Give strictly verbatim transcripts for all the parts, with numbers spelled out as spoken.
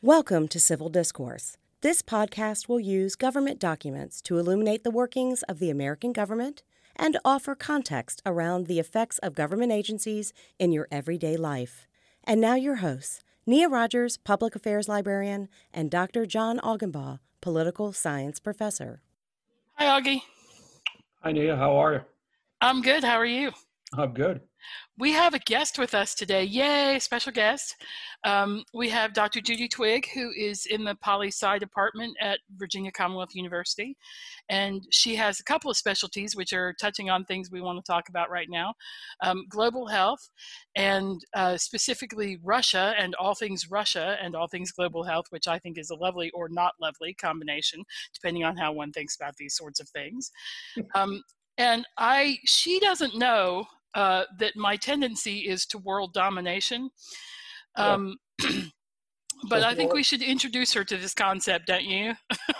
Welcome to Civil Discourse. This podcast will use government documents to illuminate the workings of the American government and offer context around the effects of government agencies in your everyday life. And now your hosts, Nia Rogers, Public Affairs Librarian, and Doctor John Augenbaugh, Political Science Professor. Hi, Augie. Hi, Nia. How are you? I'm good. How are you? I'm good. We have a guest with us today. Yay, special guest. Um, we have Doctor Judy Twigg, who is in the Poli-Sci department at Virginia Commonwealth University. And she has a couple of specialties, which are touching on things we want to talk about right now. Um, global health, and uh, specifically Russia and all things Russia and all things global health, which I think is a lovely or not lovely combination, depending on how one thinks about these sorts of things. Um, and I, she doesn't know Uh, that my tendency is to world domination. Um, yeah. But so I think we should introduce her to this concept, don't you?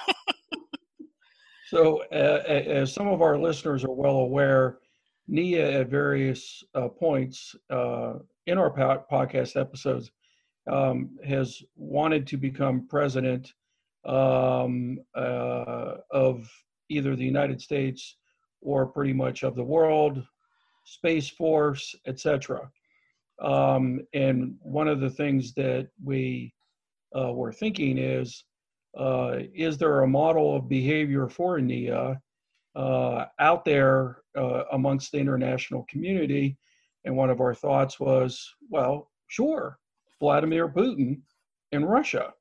So uh, as some of our listeners are well aware, Nia at various uh, points uh, in our po- podcast episodes um, has wanted to become president um, uh, of either the United States or pretty much of the world, Space Force, et cetera. Um, and one of the things that we uh, were thinking is, uh, is there a model of behavior for Nia uh, out there uh, amongst the international community? And one of our thoughts was, well, sure, Vladimir Putin in Russia.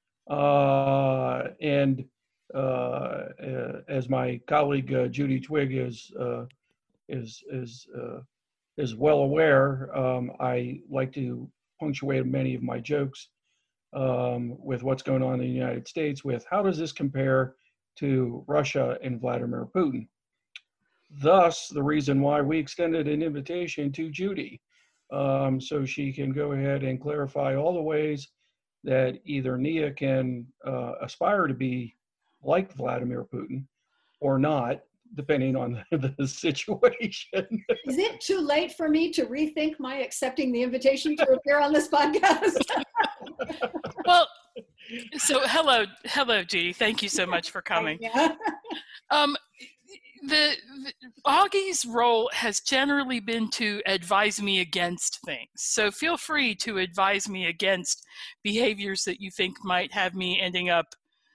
Uh, and uh, as my colleague uh, Judy Twigg is uh, is is uh, is well aware, um, I like to punctuate many of my jokes um, with what's going on in the United States with how does this compare to Russia and Vladimir Putin? Thus, the reason why we extended an invitation to Judy um, so she can go ahead and clarify all the ways that either Nia can uh, aspire to be like Vladimir Putin or not, depending on the situation. Is it too late for me to rethink my accepting the invitation to appear on this podcast? Well, so hello, hello, Judy. Thank you so much for coming. Yeah. Um, the, the Augie's role has generally been to advise me against things. So feel free to advise me against behaviors that you think might have me ending up,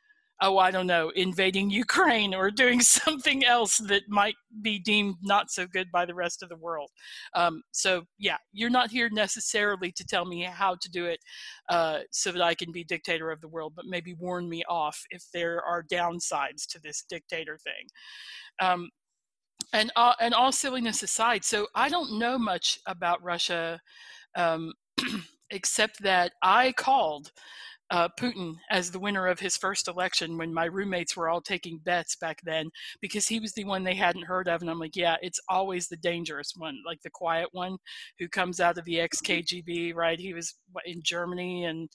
oh, I don't know, invading Ukraine or doing something else that might be deemed not so good by the rest of the world. Um, so, yeah, you're not here necessarily to tell me how to do it uh, so that I can be dictator of the world, but maybe warn me off if there are downsides to this dictator thing. Um, and, uh, and all silliness aside, so I don't know much about Russia um, except that I called Uh, Putin as the winner of his first election when my roommates were all taking bets back then, because he was the one they hadn't heard of. And I'm like, yeah, it's always the dangerous one, like the quiet one who comes out of the ex K G B, right? He was in Germany and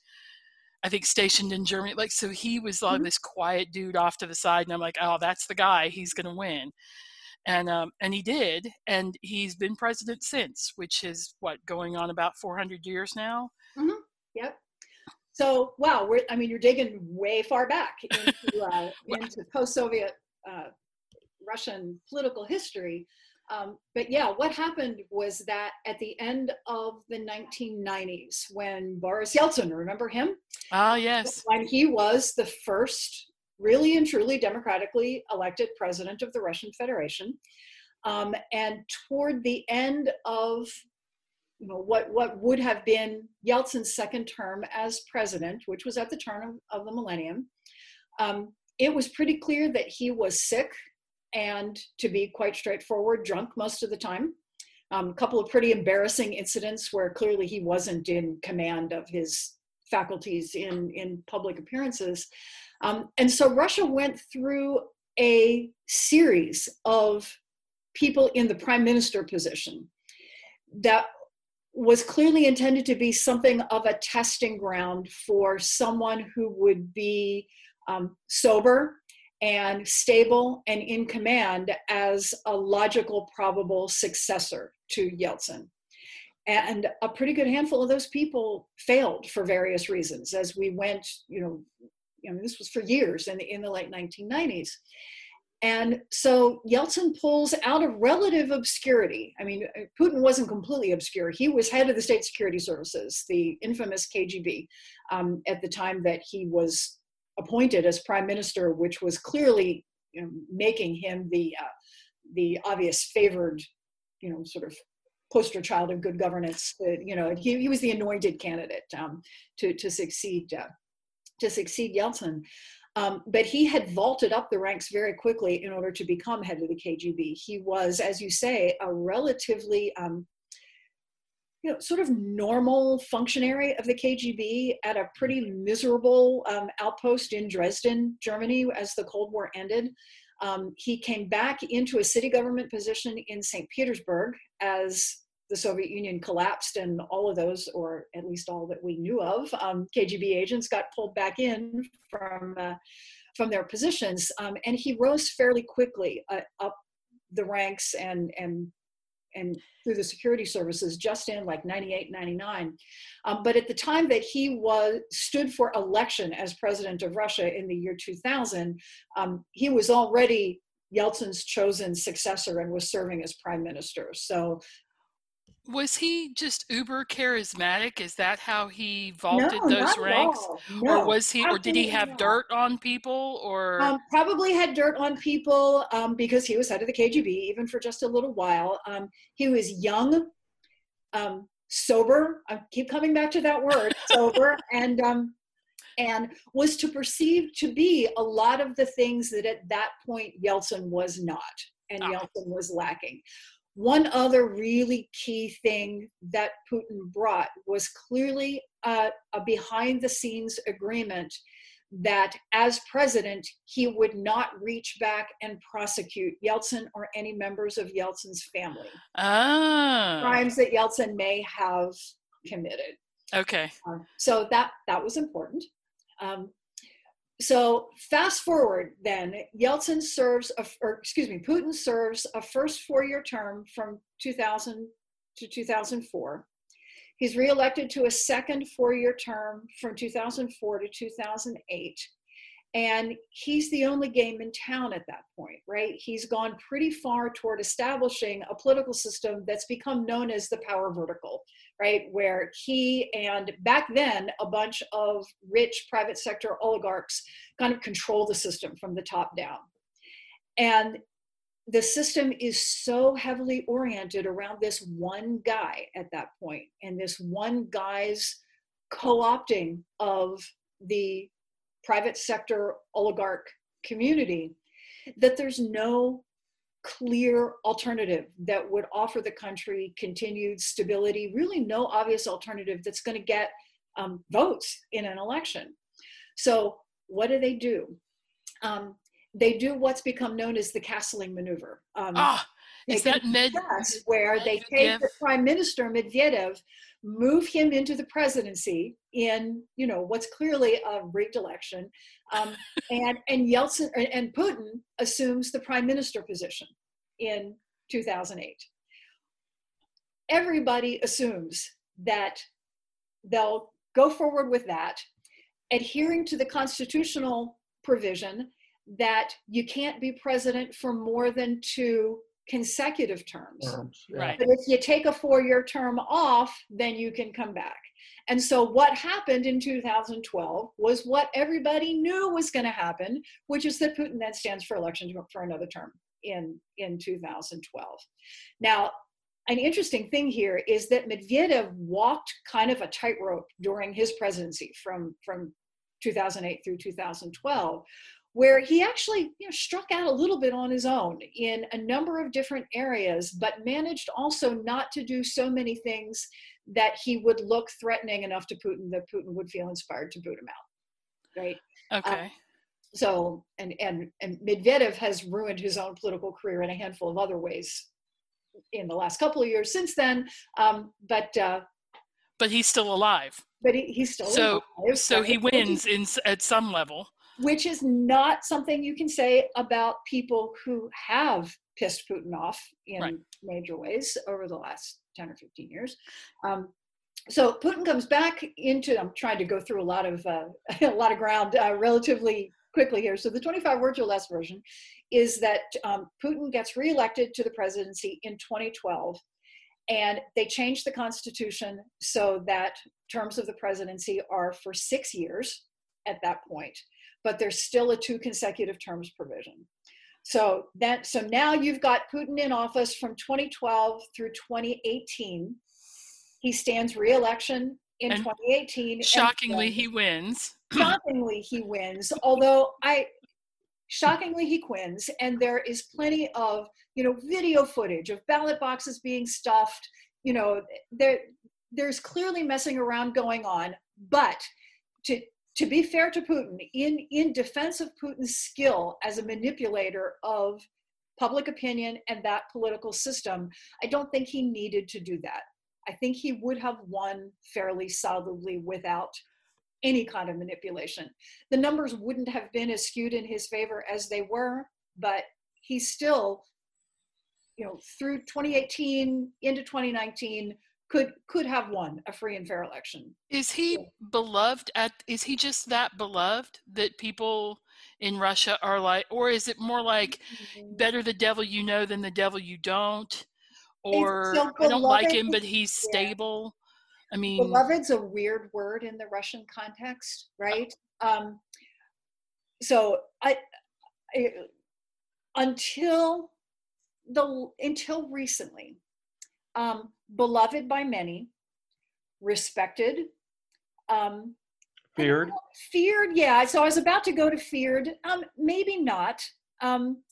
I think stationed in Germany. Like, so he was like mm-hmm. this quiet dude off to the side. And I'm like, oh, that's the guy. He's going to win. And um, and he did. And he's been president since, which is what, going on about four hundred years now? Mm-hmm. Yep. So, wow, we're, I mean, you're digging way far back into, uh, into post-Soviet uh, Russian political history. Um, but yeah, what happened was that at the end of the nineteen nineties, when Boris Yeltsin, remember him? Ah, yes. When he was the first really and truly democratically elected president of the Russian Federation. Um, and toward the end of You know, what, what would have been Yeltsin's second term as president, which was at the turn of, of the millennium, um, it was pretty clear that he was sick and, to be quite straightforward, drunk most of the time. Um, a couple of pretty embarrassing incidents where clearly he wasn't in command of his faculties in, in public appearances. Um, and so Russia went through a series of people in the prime minister position that was clearly intended to be something of a testing ground for someone who would be um, sober and stable and in command as a logical, probable successor to Yeltsin. And a pretty good handful of those people failed for various reasons as we went, you know, you know, this was for years in the, in the late nineteen nineties. And so Yeltsin pulls out of relative obscurity. I mean, Putin wasn't completely obscure. He was head of the state security services, the infamous K G B, um, at the time that he was appointed as prime minister, which was clearly, you know, making him the uh, the obvious favored, you know, sort of poster child of good governance. Uh, you know, he, he was the anointed candidate um, to to succeed uh, to succeed Yeltsin. Um, but he had vaulted up the ranks very quickly in order to become head of the K G B. He was, as you say, a relatively, um, you know, sort of normal functionary of the K G B at a pretty miserable um, outpost in Dresden, Germany, as the Cold War ended. Um, he came back into a city government position in Saint Petersburg as the Soviet Union collapsed, and all of those, or at least all that we knew of, um, K G B agents got pulled back in from uh, from their positions, um, and he rose fairly quickly uh, up the ranks and and and through the security services just in like ninety-eight, ninety-nine. Um, but at the time that he was stood for election as president of Russia in the year two thousand, um, he was already Yeltsin's chosen successor and was serving as prime minister. So. Was he just uber charismatic? Is that how he vaulted No, those not ranks? at all. No, or was he, or did he have absolutely not. dirt on people? Or Um, probably had dirt on people um, because he was head of the K G B even for just a little while. Um, he was young, um, sober. I keep coming back to that word, sober, and um, and was to perceive to be a lot of the things that at that point Yeltsin was not, and Ah. Yeltsin was lacking. One other really key thing that Putin brought was clearly uh, a behind-the-scenes agreement that as president, he would not reach back and prosecute Yeltsin or any members of Yeltsin's family. Ah. Crimes that Yeltsin may have committed. Okay. Um, so that, that was important. Um, So fast forward then, Yeltsin serves, a, or excuse me, Putin serves a first four-year term from two thousand to two thousand four. He's reelected to a second four-year term from two thousand four to two thousand eight. And he's the only game in town at that point, right? He's gone pretty far toward establishing a political system that's become known as the power vertical, right? Where he and back then a bunch of rich private sector oligarchs kind of control the system from the top down. And the system is so heavily oriented around this one guy at that point, and this one guy's co-opting of the private sector oligarch community, that there's no clear alternative that would offer the country continued stability, really no obvious alternative that's going to get um, votes in an election. So what do they do? Um, they do what's become known as the castling maneuver. Um, Ah, is that Med- where they take the prime minister, Medvedev, move him into the presidency in, you know, what's clearly a rigged election, um, and and Yeltsin and Putin assumes the prime minister position in two thousand eight. Everybody assumes that they'll go forward with that, adhering to the constitutional provision that you can't be president for more than two consecutive terms. Terms, yeah. Right. But if you take a four-year term off, then you can come back. And so what happened in two thousand twelve was what everybody knew was going to happen, which is that Putin then stands for election for another term in, in two thousand twelve. Now, an interesting thing here is that Medvedev walked kind of a tightrope during his presidency from, from two thousand eight through two thousand twelve, where he actually, you know, struck out a little bit on his own in a number of different areas, but managed also not to do so many things that he would look threatening enough to Putin that Putin would feel inspired to boot him out, right? Okay. Uh, so, and, and, and Medvedev has ruined his own political career in a handful of other ways in the last couple of years since then, um, but uh, but he's still alive. But he, he's still so, alive. So he wins in at some level. Which is not something you can say about people who have pissed Putin off in right. major ways over the last ten or fifteen years. Um, so Putin comes back into, I'm trying to go through a lot of, uh, a lot of ground uh, relatively quickly here. So the twenty-five words or less version is that um, Putin gets reelected to the presidency in twenty twelve, and they changed the Constitution so that terms of the presidency are for six years at that point, but there's still a two consecutive terms provision. So that, so now you've got Putin in office from twenty twelve through twenty eighteen. He stands re-election in And twenty eighteen. shockingly, and he wins. shockingly, he wins. Although I, shockingly, he wins, and there is plenty of, you know, video footage of ballot boxes being stuffed. You know, there, there's clearly messing around going on. But to to be fair to Putin, in in defense of Putin's skill as a manipulator of public opinion and that political system, I don't think he needed to do that. I think he would have won fairly solidly without any kind of manipulation. The numbers wouldn't have been as skewed in his favor as they were, but he still, you know, through twenty eighteen into twenty nineteen, could could have won a free and fair election. Is he beloved at, is he just that beloved that people in Russia are like, or is it more like better the devil you know than the devil you don't? Or So I don't like beloved him, but he's is- yeah. stable. I mean, Beloved's a weird word in the Russian context, right? Um, so I, I until the until recently, um, beloved by many, respected, um, Feared. feared. Yeah. So I was about to go to feared. Um, maybe not. Um,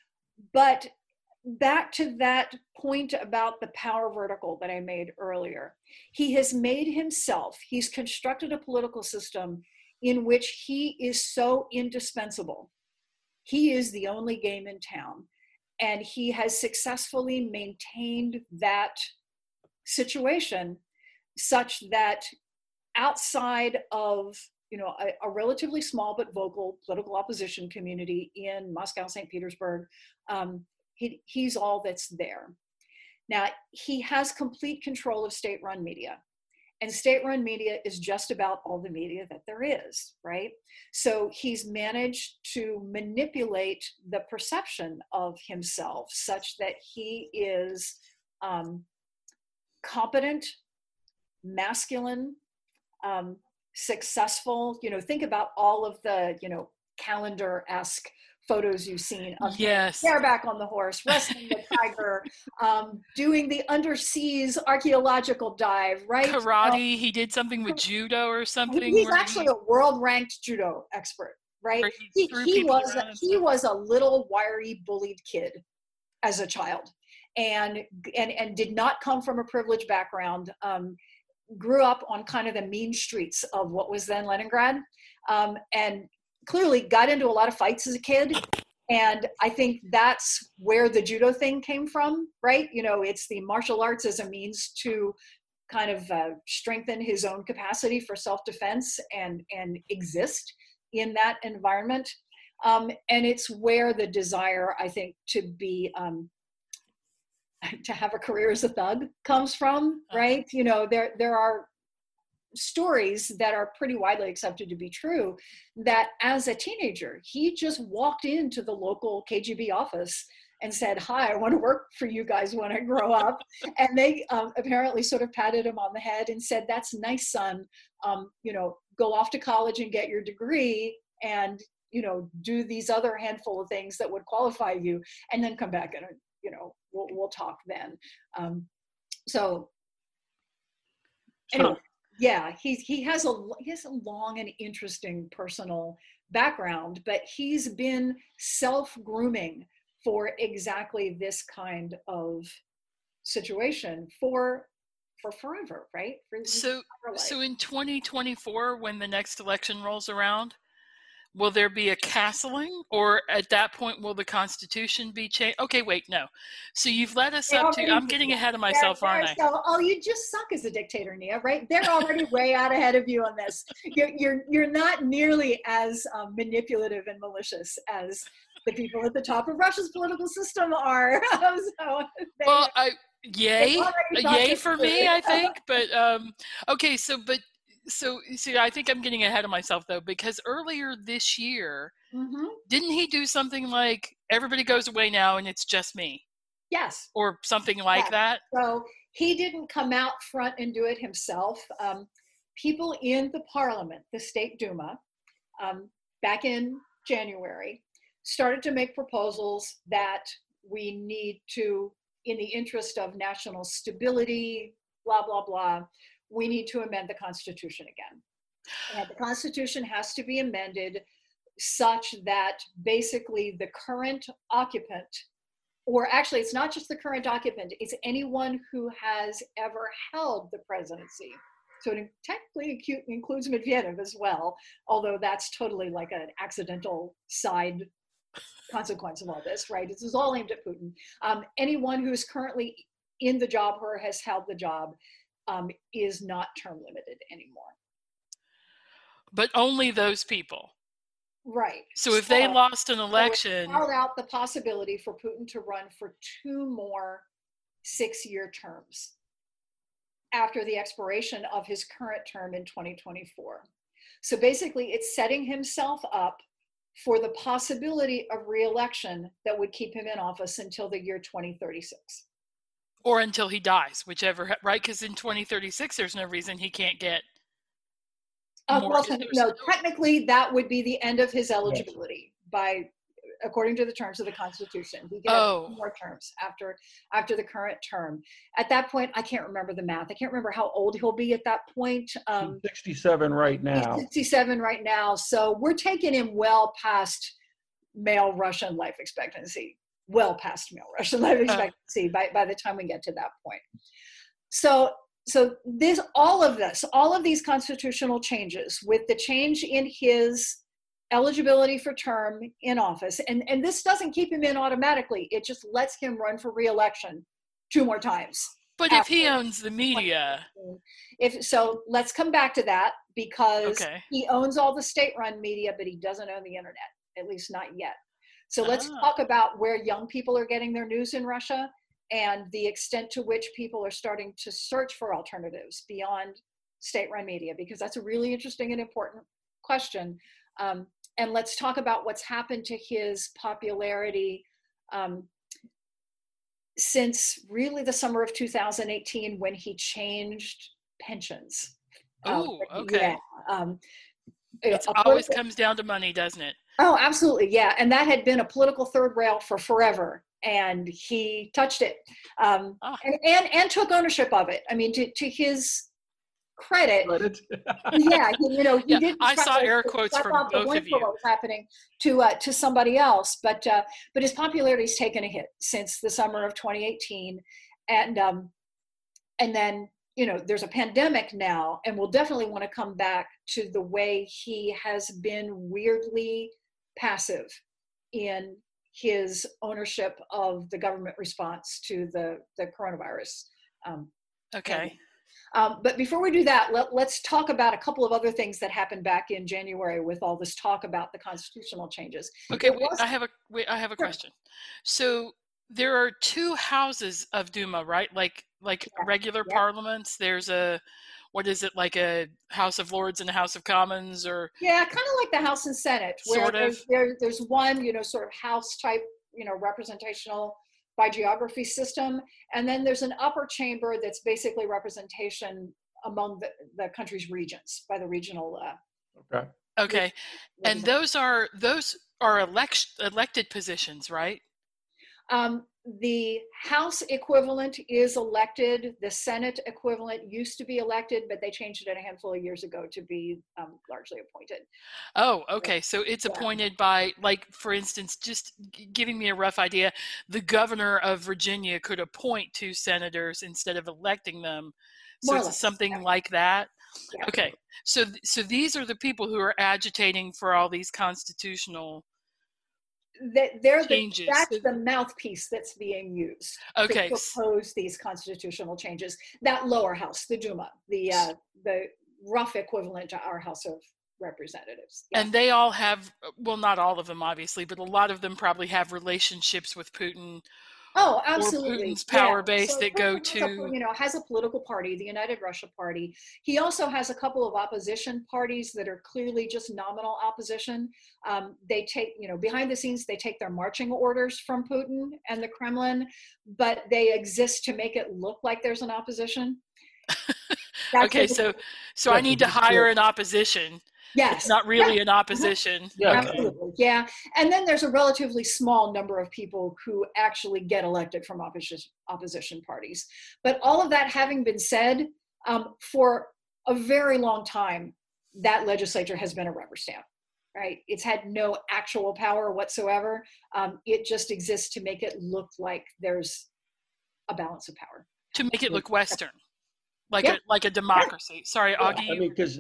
but back to that point about the power vertical that I made earlier. He has made himself, he's constructed a political system in which he is so indispensable. He is the only game in town. And he has successfully maintained that situation such that outside of, you know, a, a relatively small but vocal political opposition community in Moscow, Saint Petersburg, um, He, he's all that's there. Now, he has complete control of state-run media. And state-run media is just about all the media that there is, right? So he's managed to manipulate the perception of himself such that he is um, competent, masculine, um, successful. You know, think about all of the, you know, calendar-esque photos you've seen of yes. him bareback on the horse, wrestling the tiger, um, doing the underseas archaeological dive, right? Karate, Um, he did something with judo or something. he- he's where actually he, a world-ranked judo expert, right? where he He, threw he people was around a, and he stuff. was a little wiry, bullied kid as a child, and and and did not come from a privileged background. Um, grew up on kind of the mean streets of what was then Leningrad, um, and clearly got into a lot of fights as a kid. And I think that's where the judo thing came from, right? You know, it's the martial arts as a means to kind of uh, strengthen his own capacity for self-defense and, and exist in that environment. Um, and it's where the desire, I think, to be, um, to have a career as a thug comes from, right? You know, there, there are stories that are pretty widely accepted to be true, that as a teenager, he just walked into the local K G B office and said, hi, I want to work for you guys when I grow up. And they um, apparently sort of patted him on the head and said, that's nice, son. Um, you know, go off to college and get your degree and, you know, do these other handful of things that would qualify you, and then come back and, you know, we'll, we'll talk then. Um, so anyway. Yeah, he's, he has a he has a long and interesting personal background, but he's been self-grooming for exactly this kind of situation for for forever, right? For his So, entire life. so in twenty twenty-four, when the next election rolls around, will there be a castling, or at that point will the Constitution be changed? Okay, wait, no. So you've led us They up to, already- I'm getting ahead of myself, They're- aren't I? they're so- oh, you just suck as a dictator, Nia, right? They're already way out ahead of you on this. You're you're you're not nearly as um, manipulative and malicious as the people at the top of Russia's political system are. so they, well, I, yay, yay for through. me, I think. But um, okay, so but so see, I think I'm getting ahead of myself though, because earlier this year, mm-hmm. didn't he do something like everybody goes away now and it's just me? Yes. Or something like yes. that? So he didn't come out front and do it himself. Um, people in the parliament, the State Duma, um, back in January, started to make proposals that we need to, in the interest of national stability, blah, blah, blah, we need to amend the Constitution again. And the Constitution has to be amended such that basically the current occupant, or actually it's not just the current occupant, it's anyone who has ever held the presidency. So it technically includes Medvedev as well, although that's totally like an accidental side consequence of all this, right? This is all aimed at Putin. Um, anyone who's currently in the job or has held the job um, is not term limited anymore. But only those people. Right. So if so, they lost an election. So it held out the possibility for Putin to run for two more six-year terms after the expiration of his current term in twenty twenty-four. So basically it's setting himself up for the possibility of re-election that would keep him in office until the year twenty thirty-six. Or until he dies, whichever, right? Because in twenty thirty-six, there's no reason he can't get uh, well, no, technically that would be the end of his eligibility yes. by, according to the terms of the Constitution. He can oh. have more terms after after the current term. At that point, I can't remember the math. I can't remember how old he'll be at that point. Um, he's sixty-seven right now. He's sixty-seven right now. So we're taking him well past male Russian life expectancy. Well past male Russian life expectancy uh. by, by the time we get to that point. So so this all of this, all of these constitutional changes with the change in his eligibility for term in office. And, and this doesn't keep him in automatically. It just lets him run for re-election two more times. But if he owns the media. If so, let's come back to that because okay. he owns all the state-run media, but he doesn't own the internet, at least not yet. So let's ah. talk about where young people are getting their news in Russia and the extent to which people are starting to search for alternatives beyond state-run media, because that's a really interesting and important question. Um, And let's talk about what's happened to his popularity um, since really the summer of two thousand eighteen when he changed pensions. Oh, um, okay. Yeah, um, it always comes down to money, doesn't it? Oh, absolutely, yeah. And that had been a political third rail for forever. And he touched it um, ah. and, and, and took ownership of it. I mean, to, to his credit, yeah, he, you know, he yeah, did. I saw air quotes from both of you. What was happening to uh, to somebody else, but uh, but his popularity's taken a hit since the summer of twenty eighteen, and um, and then you know there's a pandemic now, and we'll definitely want to come back to the way he has been weirdly passive in his ownership of the government response to the the coronavirus. Um, okay. Um, but before we do that, let, let's talk about a couple of other things that happened back in January with all this talk about the constitutional changes. Okay, wait, I have a wait, I have a sure. question. So there are two houses of Duma, right? Like like yeah. regular yeah. parliaments. There's a what is it like a House of Lords and a House of Commons, or yeah, kind of like the House and Senate, where sort of. there's, there, there's one you know sort of House type you know representational by geography system, and then there's an upper chamber that's basically representation among the, the country's regions by the regional uh, okay okay and those are those are elect, elected positions, right? Um, the House equivalent is elected. The Senate equivalent used to be elected, but they changed it a handful of years ago to be um, largely appointed. Oh, okay. So it's yeah. appointed by, like, for instance, just g- giving me a rough idea, the governor of Virginia could appoint two senators instead of electing them. So it's something yeah. like that. Yeah. Okay. So, so these are the people who are agitating for all these constitutional That they're changes. The, that's the mouthpiece that's being used okay. to propose these constitutional changes. That lower house, the Duma, the uh, the rough equivalent to our House of representatives. Yeah. And they all have, well, not all of them, obviously, but a lot of them probably have relationships with Putin. Oh, absolutely. Or Putin's power yeah. base so that Putin go has to, a, you know, has a political party, the United Russia Party. He also has a couple of opposition parties that are clearly just nominal opposition. Um, they take, you know, behind the scenes, they take their marching orders from Putin and the Kremlin, but they exist to make it look like there's an opposition. That's okay, the, so so I need to hire an opposition. Yes. It's not really yeah. an opposition. Yeah. Okay. Absolutely. Yeah. And then there's a relatively small number of people who actually get elected from opposition opposition parties. But all of that having been said, um, for a very long time, that legislature has been a rubber stamp, right? It's had no actual power whatsoever. Um, it just exists to make it look like there's a balance of power. To make it look Western. Like yeah. a like a democracy. Yeah. Sorry, yeah, Augie. I mean, because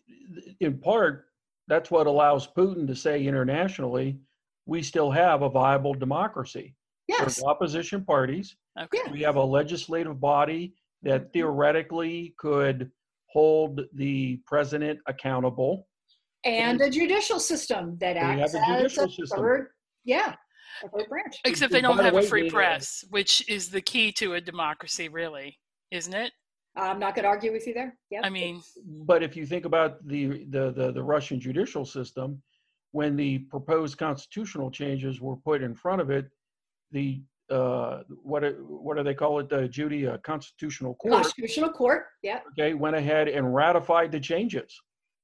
in part, that's what allows Putin to say internationally, we still have a viable democracy. Yes. There's opposition parties. Okay. Yeah. We have a legislative body that theoretically could hold the president accountable. And a judicial system that acts have a judicial as a system. third, yeah, a third branch. Except they don't By the have way, a free Nina, press, which is the key to a democracy, really, isn't it? I'm not going to argue with you there. Yeah. I mean, But if you think about the, the, the, the Russian judicial system, when the proposed constitutional changes were put in front of it, the uh, what what do they call it? The Judy uh, Constitutional Court. Constitutional Court. Yeah. Okay, went ahead and ratified the changes.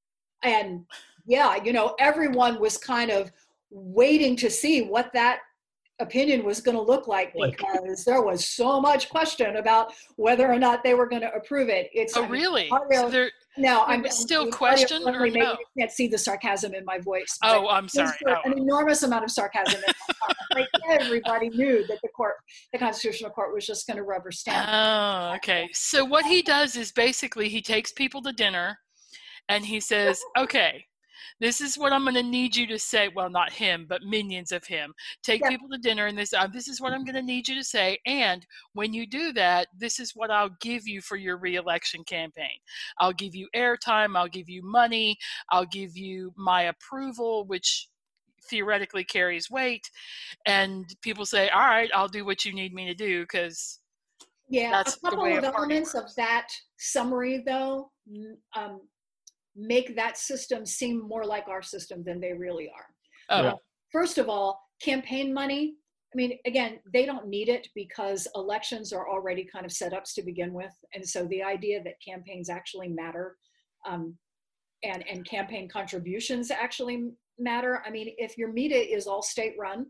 And yeah, you know, everyone was kind of waiting to see what that opinion was going to look like, because there was so much question about whether or not they were going to approve it. It's oh, I mean, really? audio, So there, no, there I'm was still I'm question or maybe no? you can't see the sarcasm in my voice. Oh, I'm sorry. Oh. Oh. An enormous amount of sarcasm. In my like everybody knew that the court, the Constitutional Court, was just going to rubber stamp. Oh, okay. So what he does is basically he takes people to dinner and he says, okay, this is what I'm going to need you to say. Well, not him, but minions of him. Take yeah. people to dinner and this, uh, this is what I'm going to need you to say. And when you do that, this is what I'll give you for your reelection campaign. I'll give you airtime. I'll give you money. I'll give you my approval, which theoretically carries weight. And people say, all right, I'll do what you need me to do, because yeah, that's a couple the way of a party elements works. of that summary, though, um, make that system seem more like our system than they really are. Oh. Yeah. Uh, first of all, campaign money. I mean, again, they don't need it because elections are already kind of setups to begin with. And so the idea that campaigns actually matter um, and, and campaign contributions actually matter. I mean, if your media is all state run,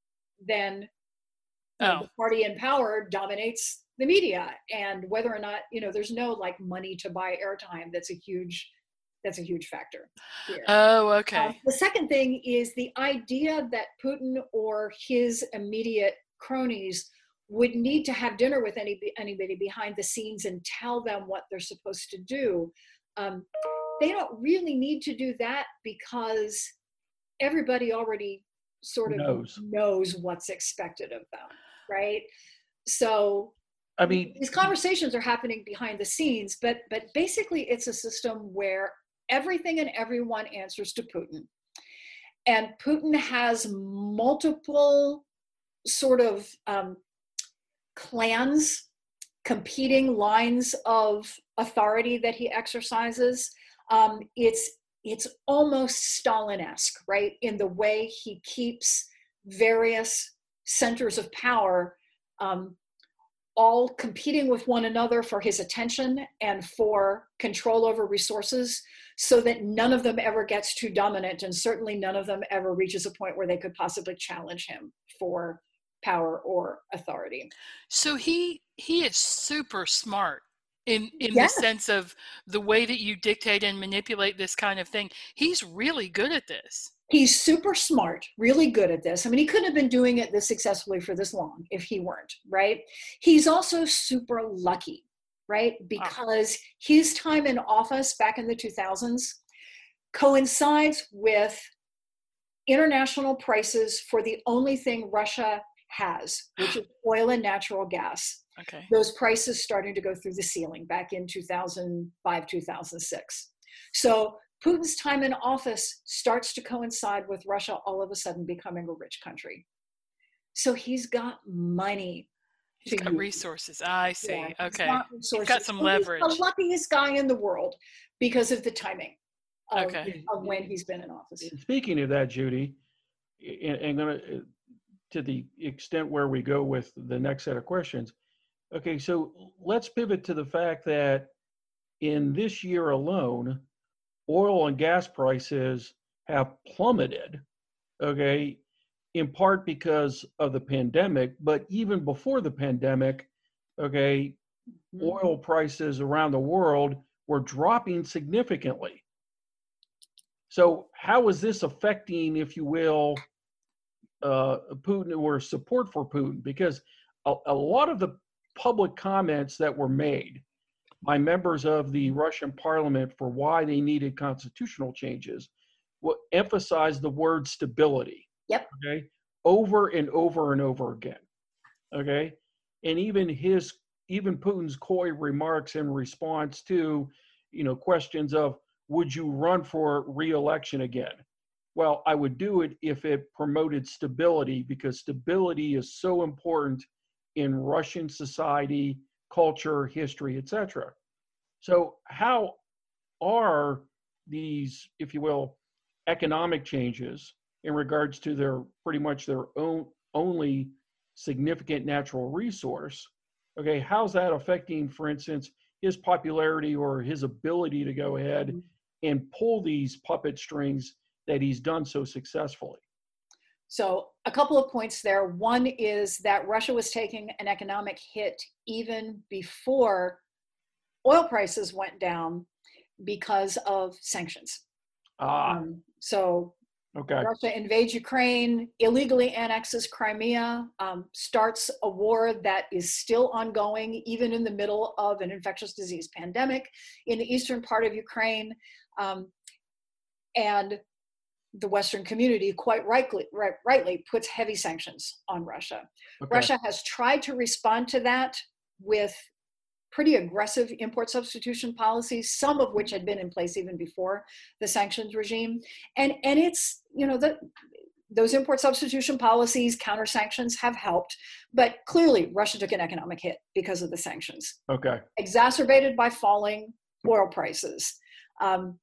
then you know, Oh. the party in power dominates the media. And whether or not, you know, there's no like money to buy airtime, that's a huge That's a huge factor here. Oh, okay. Um, the second thing is the idea that Putin or his immediate cronies would need to have dinner with any, anybody behind the scenes and tell them what they're supposed to do. Um, they don't really need to do that because everybody already sort of knows, knows what's expected of them, right? So I mean, these conversations are happening behind the scenes, but but basically it's a system where everything and everyone answers to Putin. And Putin has multiple sort of um, clans, competing lines of authority that he exercises. Um, it's, it's almost Stalin-esque, right? In the way he keeps various centers of power um, all competing with one another for his attention and for control over resources, so that none of them ever gets too dominant, and certainly none of them ever reaches a point where they could possibly challenge him for power or authority. So he he is super smart in in Yeah. the sense of the way that you dictate and manipulate this kind of thing. He's really good at this. He's super smart, really good at this. I mean, he couldn't have been doing it this successfully for this long if he weren't, right? He's also super lucky, right? Because his time in office back in the two thousands coincides with international prices for the only thing Russia has, which is oil and natural gas. Okay. Those prices starting to go through the ceiling back in two thousand five, two thousand six. So Putin's time in office starts to coincide with Russia all of a sudden becoming a rich country. So he's got money. He's got use. resources. I see. Yeah, Okay. He's got, he's got some leverage. He's the luckiest guy in the world because of the timing of, okay. of when he's been in office. Speaking of that, Judy, and, and gonna, to the extent where we go with the next set of questions. Okay, so let's pivot to the fact that in this year alone, oil and gas prices have plummeted, okay, in part because of the pandemic, but even before the pandemic, okay, mm-hmm. oil prices around the world were dropping significantly. So how is this affecting, if you will, uh, Putin or support for Putin? Because a, a lot of the public comments that were made by members of the Russian parliament for why they needed constitutional changes will emphasize the word stability. Yep. Okay. Over and over and over again. Okay. And even his, even Putin's coy remarks in response to, you know, questions of, would you run for re-election again? Well, I would do it if it promoted stability, because stability is so important in Russian society, culture, history, et cetera. So how are these, if you will, economic changes in regards to their pretty much their own only significant natural resource? Okay, how's that affecting, for instance, his popularity or his ability to go ahead and pull these puppet strings that he's done so successfully? So a couple of points there. One is that Russia was taking an economic hit even before oil prices went down because of sanctions. Ah. Um, so okay. Russia invades Ukraine, illegally annexes Crimea, um, starts a war that is still ongoing, even in the middle of an infectious disease pandemic in the eastern part of Ukraine. Um, and the Western community quite rightly, right, rightly puts heavy sanctions on Russia. Okay. Russia has tried to respond to that with pretty aggressive import substitution policies, some of which had been in place even before the sanctions regime. And, and it's, you know, the, those import substitution policies, counter sanctions have helped, but clearly Russia took an economic hit because of the sanctions. Okay. Exacerbated by falling oil prices. Um,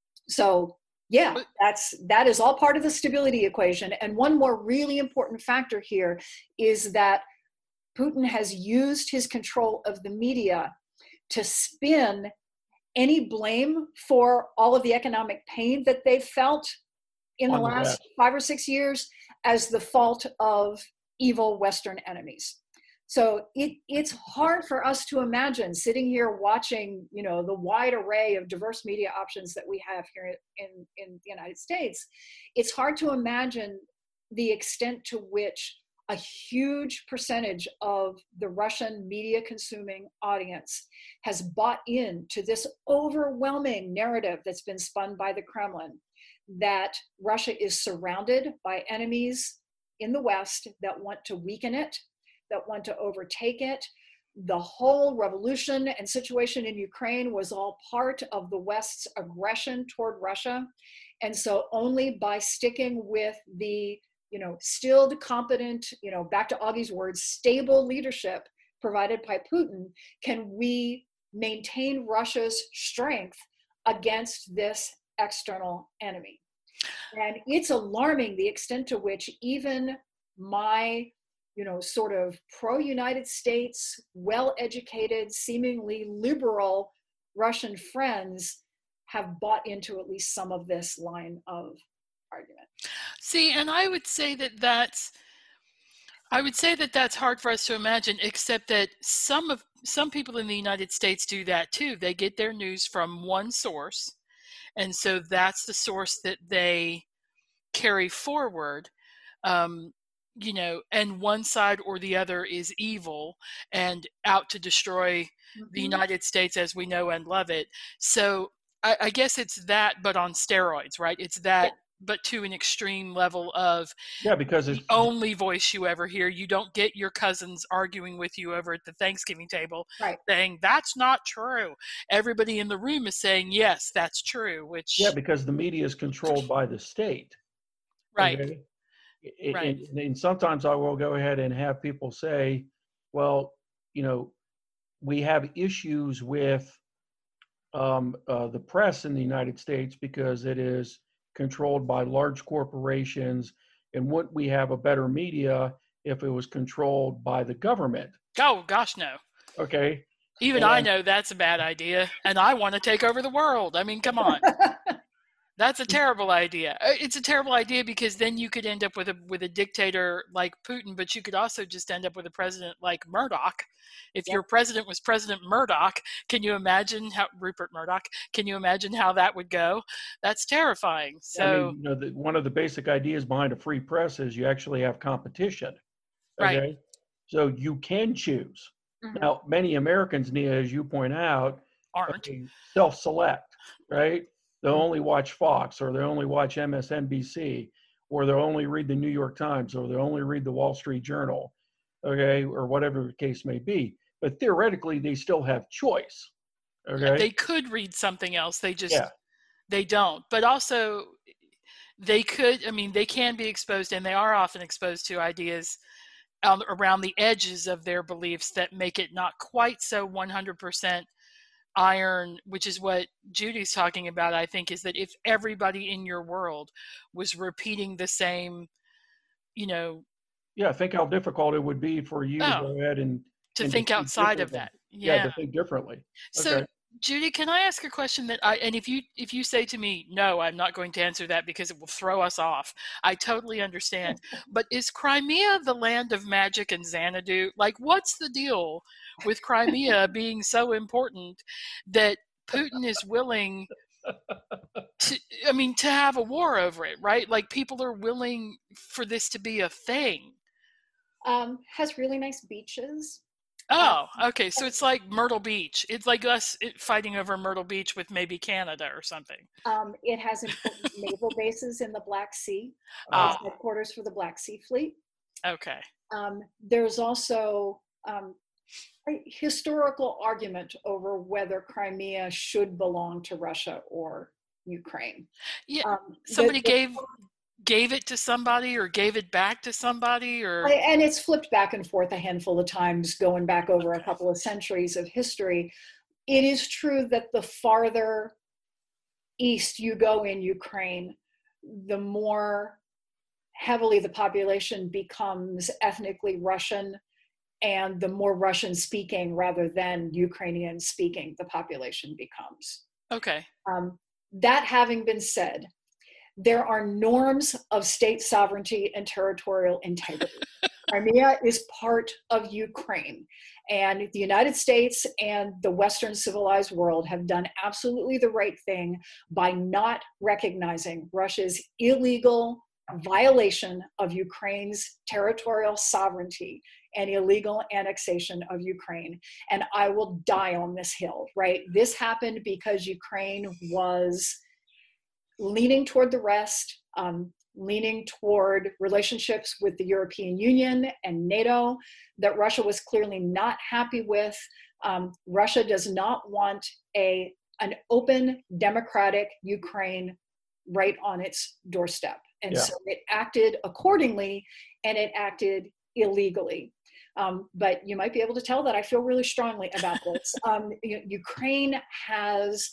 so yeah, that's, that is all part of the stability equation. And one more really important factor here is that Putin has used his control of the media to spin any blame for all of the economic pain that they've felt in the last five or six years as the fault of evil Western enemies. So it, it's hard for us to imagine sitting here watching, you know, the wide array of diverse media options that we have here in, in the United States. It's hard to imagine the extent to which a huge percentage of the Russian media consuming audience has bought into this overwhelming narrative that's been spun by the Kremlin, that Russia is surrounded by enemies in the West that want to weaken it, that want to overtake it. The whole revolution and situation in Ukraine was all part of the West's aggression toward Russia. And so only by sticking with the, you know, stilled, competent, you know, back to Augie's words, stable leadership provided by Putin, can we maintain Russia's strength against this external enemy. And it's alarming the extent to which even my, you know, sort of pro-United States, well-educated, seemingly liberal Russian friends have bought into at least some of this line of argument. See, and I would say that that's, I would say that that's hard for us to imagine, except that some of some people in the United States do that too. They get their news from one source, and so that's the source that they carry forward. Um, you know, and one side or the other is evil and out to destroy mm-hmm. the United States as we know and love it. So I, I guess it's that, but on steroids, right? It's that but to an extreme level of yeah, because it's the only voice you ever hear. You don't get your cousins arguing with you over at the Thanksgiving table, right, saying that's not true. Everybody in the room is saying yes, that's true. Which yeah, because the media is controlled by the state. right, Okay? It, right, and, and sometimes I will go ahead and have people say, well, you know, we have issues with um, uh, the press in the United States because it is controlled by large corporations. And wouldn't we have a better media if it was controlled by the government? oh gosh, no. Okay. Even And I know that's a bad idea, and I want to take over the world. I mean, come on. That's a terrible idea. It's a terrible idea because then you could end up with a with a dictator like Putin, but you could also just end up with a president like Murdoch. If Yep. your president was President Murdoch, can you imagine how Rupert Murdoch? Can you imagine how that would go? That's terrifying. So I mean, you know, the, one of the basic ideas behind a free press is you actually have competition. Okay. right, So you can choose. Mhm. Now, many Americans, Nia, as you point out, aren't. okay, self-select, right? They'll Mhm. only watch Fox, or they only watch M S N B C, or they'll only read the New York Times, or they'll only read the Wall Street Journal, okay, or whatever the case may be. But theoretically, they still have choice. Okay. They could read something else. They just Yeah. they don't. But also they could, I mean, they can be exposed, and they are often exposed to ideas um, around the edges of their beliefs that make it not quite so one hundred percent iron, which is what Judy's talking about, I think, is that if everybody in your world was repeating the same, you know, Yeah. Think how difficult it would be for you to oh, go ahead and, to and think to outside of differently. that. Yeah. Yeah. To think differently. So Okay. Judy, can I ask a question that I, and if you if you say to me, no, I'm not going to answer that because it will throw us off, I totally understand. But is Crimea the land of magic and Xanadu? Like, what's the deal with Crimea being so important that Putin is willing to, I mean, to have a war over it, right? Like, people are willing for this to be a thing. Um, has really nice beaches. Oh, okay. So it's like Myrtle Beach. It's like us fighting over Myrtle Beach with maybe Canada or something. Um, it has important naval bases in the Black Sea. Ah. It's headquarters for the Black Sea Fleet. Okay. Um, there's also um, a historical argument over whether Crimea should belong to Russia or Ukraine. Yeah. Um, Somebody the, the, gave gave it to somebody or gave it back to somebody, or and it's flipped back and forth a handful of times going back over a couple of centuries of history. It is true that the farther east you go in Ukraine, the more heavily the population becomes ethnically Russian, and the more Russian speaking rather than Ukrainian speaking the population becomes. okay. Um, that having been said, there are norms of state sovereignty and territorial integrity. Crimea is part of Ukraine, and the United States and the Western civilized world have done absolutely the right thing by not recognizing Russia's illegal violation of Ukraine's territorial sovereignty and illegal annexation of Ukraine. And I will die on this hill, right? This happened because Ukraine was leaning toward the rest, um, leaning toward relationships with the European Union and NATO that Russia was clearly not happy with. Um, Russia does not want a, an open, democratic Ukraine right on its doorstep. And Yeah. so it acted accordingly, and it acted illegally. Um, but you might be able to tell that I feel really strongly about this. Um, Ukraine has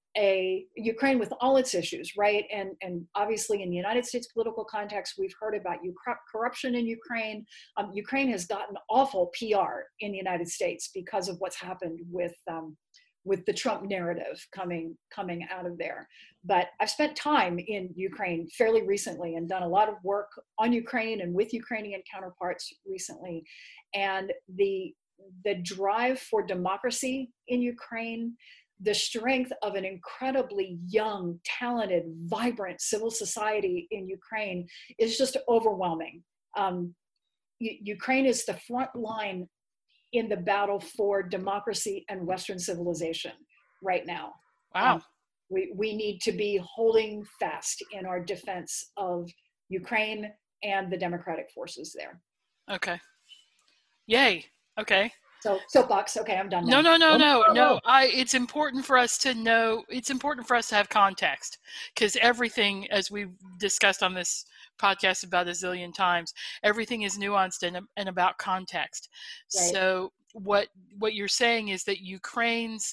a Ukraine with all its issues, right? And, and obviously in the United States political context, we've heard about corruption in Ukraine. Um, Ukraine has gotten awful P R in the United States because of what's happened with um, with the Trump narrative coming coming out of there. But I've spent time in Ukraine fairly recently and done a lot of work on Ukraine and with Ukrainian counterparts recently. And the the drive for democracy in Ukraine, the strength of an incredibly young, talented, vibrant civil society in Ukraine is just overwhelming. Um, U- Ukraine is the front line in the battle for democracy and Western civilization right now. Wow. Um, We, we need to be holding fast in our defense of Ukraine and the democratic forces there. Okay. Yay. Okay. So soapbox. Okay, I'm done now. No, no, no, no, no, no. no. I. It's important for us to know. It's important for us to have context, because everything, as we've discussed on this podcast about a zillion times, everything is nuanced and, and about context. Right. So what what you're saying is that Ukraine's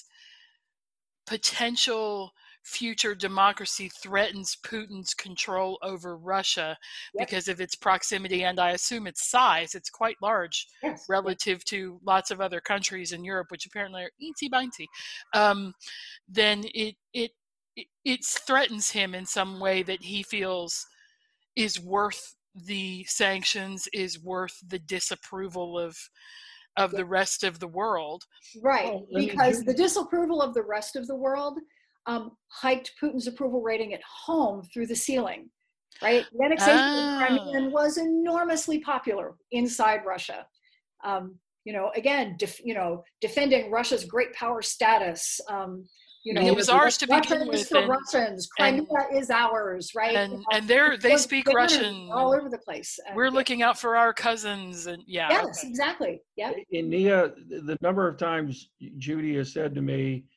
potential future democracy threatens Putin's control over Russia Yep. because of its proximity and I assume its size. It's quite large Yes. relative to lots of other countries in Europe, which apparently are eensy bincy. Um, then it, it it it threatens him in some way that he feels is worth the sanctions, is worth the disapproval of of the rest of the world. Right, Well, I mean, because you- the disapproval of the rest of the world um, hiked Putin's approval rating at home through the ceiling, right? The annexation Ah. of Crimea was enormously popular inside Russia. Um, you know, again, def, you know, defending Russia's great power status. Um, you know, And it was ours to Russia begin is with, for and- Russians. Crimea and- is ours, right? And You know, and they're they those speak banners Russian. all over the place. And We're yeah, looking out for our cousins, and yeah. Yes, okay. exactly. Yeah. In Nia, the number of times Judy has said to me,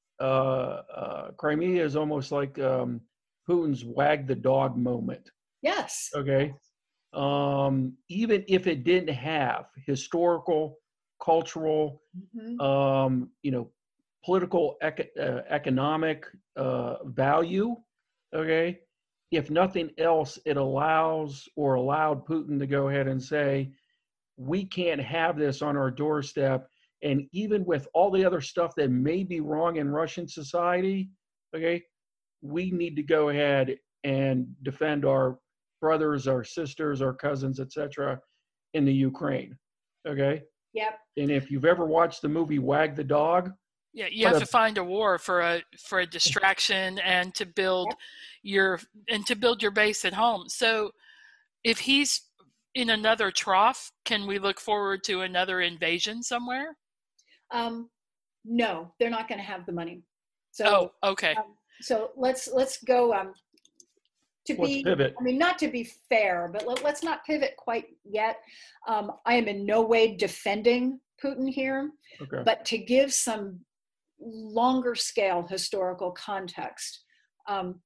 uh, uh, Crimea is almost like um, Putin's wag the dog moment. Yes. Okay. Um, even if it didn't have historical, cultural, Mhm. um, you know, political, ec- uh, economic uh, value, okay, if nothing else, it allows or allowed Putin to go ahead and say, we can't have this on our doorstep. And even with all the other stuff that may be wrong in Russian society, okay, we need to go ahead and defend our brothers, our sisters, our cousins, et cetera, in the Ukraine. Okay. Yep. And if you've ever watched the movie Wag the Dog, Yeah, you What have a- to find a war for a for a distraction and to build Yep. your and to build your base at home. So if he's in another trough, can we look forward to another invasion somewhere? Um, no, they're not going to have the money. So, Oh, okay. um, so let's let's go. Um, to let's be, pivot. I mean, not to be fair, but let, let's not pivot quite yet. Um, I am in no way defending Putin here, Okay. but to give some longer scale historical context. Um,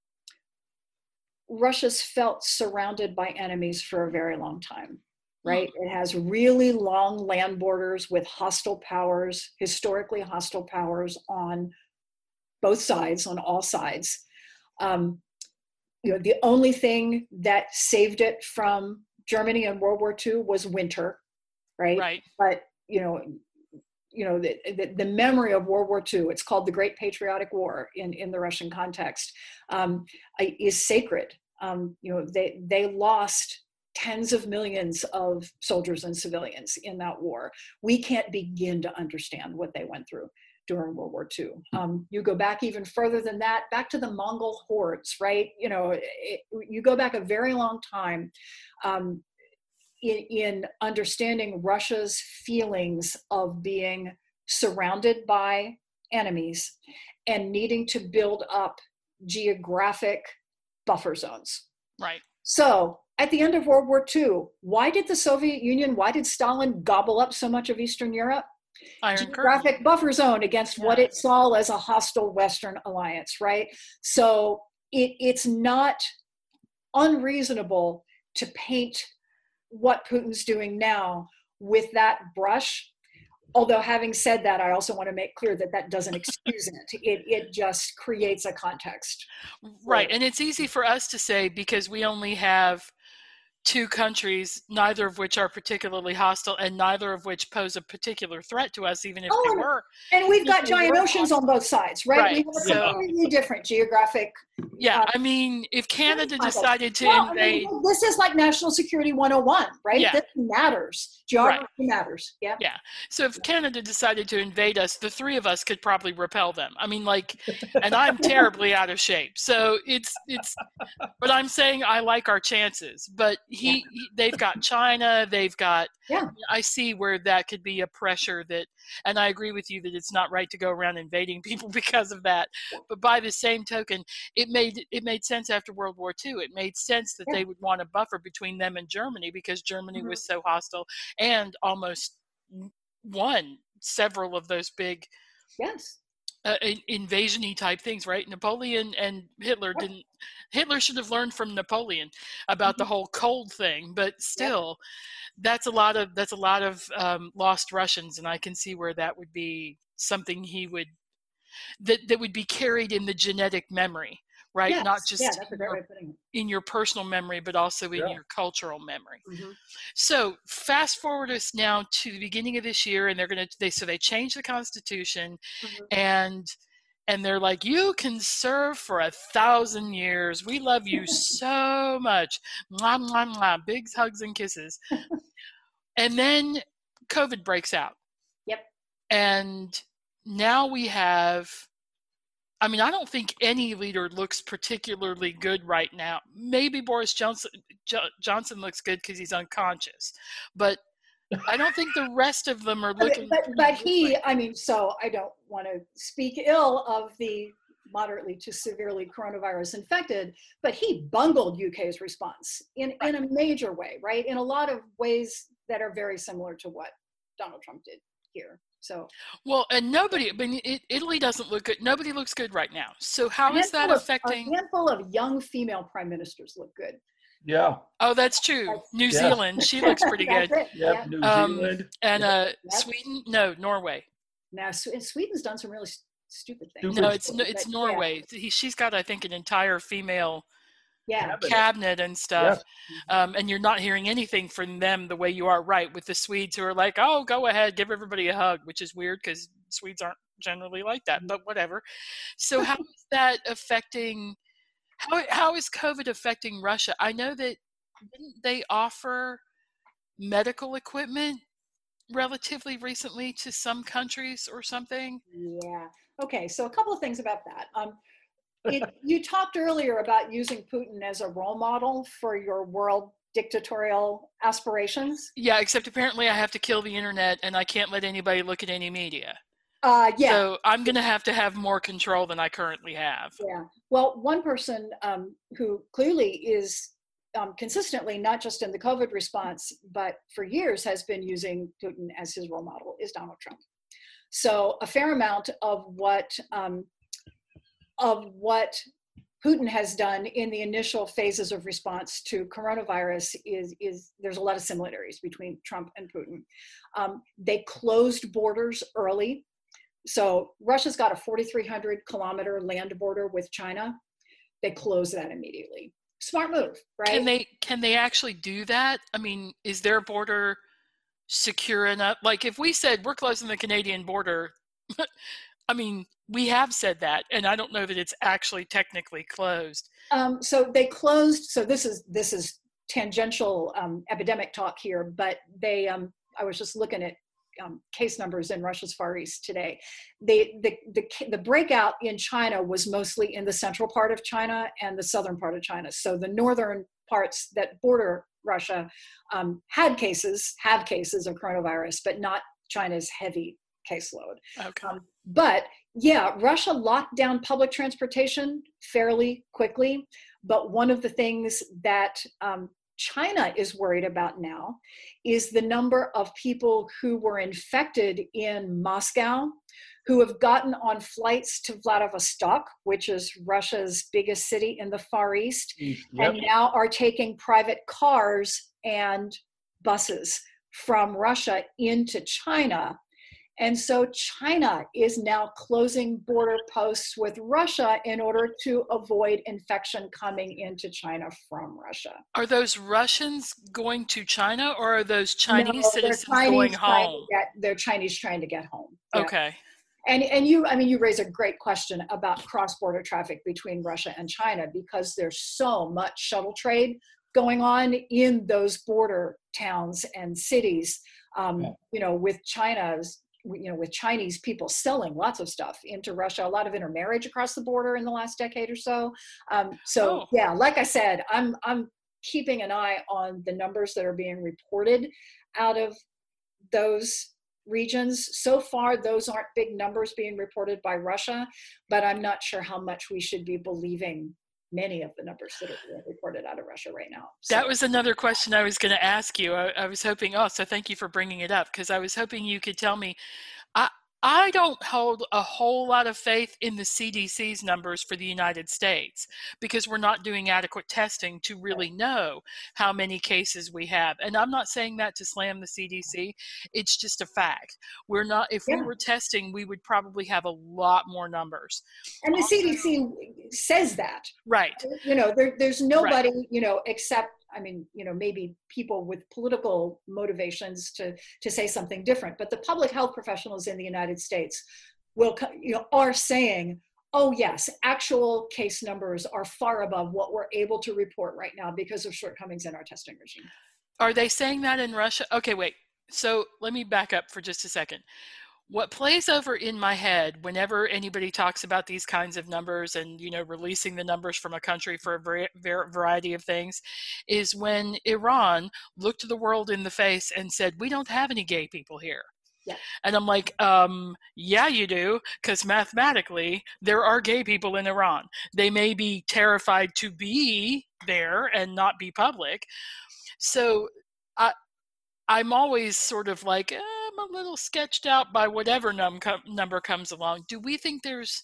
Russia's felt surrounded by enemies for a very long time, right? It has really long land borders with hostile powers, historically hostile powers on both sides, on all sides. Um, you know, the only thing that saved it from Germany in World War Two was winter, right? Right. But you know, you know, the, the, the memory of World War Two, it's called the Great Patriotic War in, in the Russian context, um, is sacred. Um, you know, they, they lost tens of millions of soldiers and civilians in that war. We can't begin to understand what they went through during World War Two. Um, you go back even further than that, back to the Mongol hordes, right? You know, it, you go back a very long time. Um, In, in understanding Russia's feelings of being surrounded by enemies and needing to build up geographic buffer zones. Right. So at the end of World War Two, why did the Soviet Union, why did Stalin gobble up so much of Eastern Europe? Iron Curtain. Geographic buffer zone against what Yeah. it saw as a hostile Western alliance, right? So it, it's not unreasonable to paint what Putin's doing now with that brush. Although having said that, I also want to make clear that that doesn't excuse it. It it just creates a context. Right. And it's easy for us to say because we only have two countries, neither of which are particularly hostile and neither of which pose a particular threat to us, even if Oh, they and- were. And we've got If they giant were oceans on both sides, right? Right. We have a So- completely different geographic. Yeah. Uh, I mean, if Canada Michael, decided to well, I invade. mean, this is like National Security one oh one, right? Yeah. This matters. Geography matters. Yeah. Yeah. So if Canada decided to invade us, the three of us could probably repel them. I mean, like, and I'm terribly out of shape. So it's, it's, but I'm saying I like our chances. But he, he they've got China, they've got Yeah. I see where that could be a pressure that, and I agree with you that it's not right to go around invading people because of that. But by the same token, it made it made sense after World War Two. It made sense that Yeah. they would want a buffer between them and Germany because Germany Mhm. was so hostile and almost won several of those big Yes. uh, invasion-y type things, right? Napoleon and Hitler Yep. didn't. Hitler should have learned from Napoleon about the Mhm. whole cold thing, but still, that's a lot of that's a lot of um, lost Russians, and I can see where that would be something he would that that would be carried in the genetic memory, right? Not Yes. Yeah, just that's a in great way your, of putting it. in your personal memory, but also in Yeah. your cultural memory. Mhm. So fast forward us now to the beginning of this year, and they're going to they so they changed the Constitution, Mhm. and and they're like, you can serve for a thousand years. We love you so much. Mwah, mwah, mwah. Big hugs and kisses. And then COVID breaks out. Yep. And now we have, I mean, I don't think any leader looks particularly good right now. Maybe Boris Johnson, Jo- Johnson looks good because he's unconscious. But I don't think the rest of them are But, looking. but, pretty but good he, right now. I mean, so I don't want to speak ill of the moderately to severely coronavirus infected, but he bungled U K's response in, in a major way, right? In a lot of ways that are very similar to what Donald Trump did here. So, Well, and nobody, I mean, it, Italy doesn't look good. Nobody looks good right now. So how a is that handful of- affecting? A handful of young female prime ministers look good. Yeah. Oh, that's true. That's- New Yes. Zealand, she looks pretty good. That's it. Yep. Yeah. New Um, Zealand. and Yep. uh, Yep. Sweden, no, Norway. Now, Sw- Sweden's done some really st- stupid things. Stupid No, it's stuff. no, it's But, Norway. He, she's got, I think, an entire female Yeah. Cabinet. cabinet and stuff. Yes. Um, and you're not hearing anything from them the way you are, right, with the Swedes who are like, oh, go ahead, give everybody a hug, which is weird because Swedes aren't generally like that, but whatever. So how is that affecting, how, how is COVID affecting Russia? I know that didn't they offer medical equipment relatively recently to some countries or something? Yeah. Okay. So a couple of things about that. Um, it, you talked earlier about using Putin as a role model for your world dictatorial aspirations. Yeah, except apparently I have to kill the internet and I can't let anybody look at any media. Uh, yeah. So I'm going to have to have more control than I currently have. Yeah. Well, one person um, who clearly is um, consistently, not just in the COVID response, but for years has been using Putin as his role model is Donald Trump. So a fair amount of what um, of what Putin has done in the initial phases of response to coronavirus is, is there's a lot of similarities between Trump and Putin. Um, they closed borders early. So Russia's got a forty-three hundred kilometer land border with China. They closed that immediately. Smart move, right? Can they can they actually do that? I mean, is their border secure enough? Like if we said we're closing the Canadian border, I mean, we have said that, and I don't know that it's actually technically closed. Um, so they closed. So this is this is tangential um, epidemic talk here, but they. Um, I was just looking at um, case numbers in Russia's Far East today. They, the the the breakout in China was mostly in the central part of China and the southern part of China. So the northern parts that border Russia um, had cases, have cases of coronavirus, but not China's heavy caseload. Okay. Um, but yeah, Russia locked down public transportation fairly quickly. But one of the things that um, China is worried about now is the number of people who were infected in Moscow, who have gotten on flights to Vladivostok, which is Russia's biggest city in the Far East, Yep. and now are taking private cars and buses from Russia into China. And so China is now closing border posts with Russia in order to avoid infection coming into China from Russia. Are those Russians going to China, or are those Chinese No, they're citizens Chinese going trying to home? get- they're Chinese trying to get home. Yeah. Okay. And and you, I mean, you raise a great question about cross-border traffic between Russia and China, because there's so much shuttle trade going on in those border towns and cities. Um, Yeah. You know, with China's, you know, with Chinese people selling lots of stuff into Russia, a lot of intermarriage across the border in the last decade or so. Um, so Oh. yeah, like I said, I'm I'm keeping an eye on the numbers that are being reported out of those regions. So far, those aren't big numbers being reported by Russia, but I'm not sure how much we should be believing many of the numbers that are being reported out of Russia right now. So. That was another question I was going to ask you. I, I was hoping, oh, so thank you for bringing it up, because I was hoping you could tell me, I, I don't hold a whole lot of faith in the C D C's numbers for the United States, because we're not doing adequate testing to really know how many cases we have. And I'm not saying that to slam the C D C. It's just a fact. We're not, if yeah. we were testing, we would probably have a lot more numbers. And the also, C D C says that. Right. You know, there, there's nobody, right. you know, except, I mean, you know, maybe people with political motivations to, to say something different, but the public health professionals in the United States will, you know, are saying, oh yes, actual case numbers are far above what we're able to report right now because of shortcomings in our testing regime. Are they saying that in Russia? Okay, wait. So let me back up for just a second. What plays over in my head whenever anybody talks about these kinds of numbers and, you know, releasing the numbers from a country for a very, very variety of things is when Iran looked the world in the face and said, we don't have any gay people here. Yeah. And I'm like, um, yeah, you do, because mathematically there are gay people in Iran. They may be terrified to be there and not be public. So I, I'm always sort of like, eh, I'm a little sketched out by whatever num- com- number comes along. Do we think there's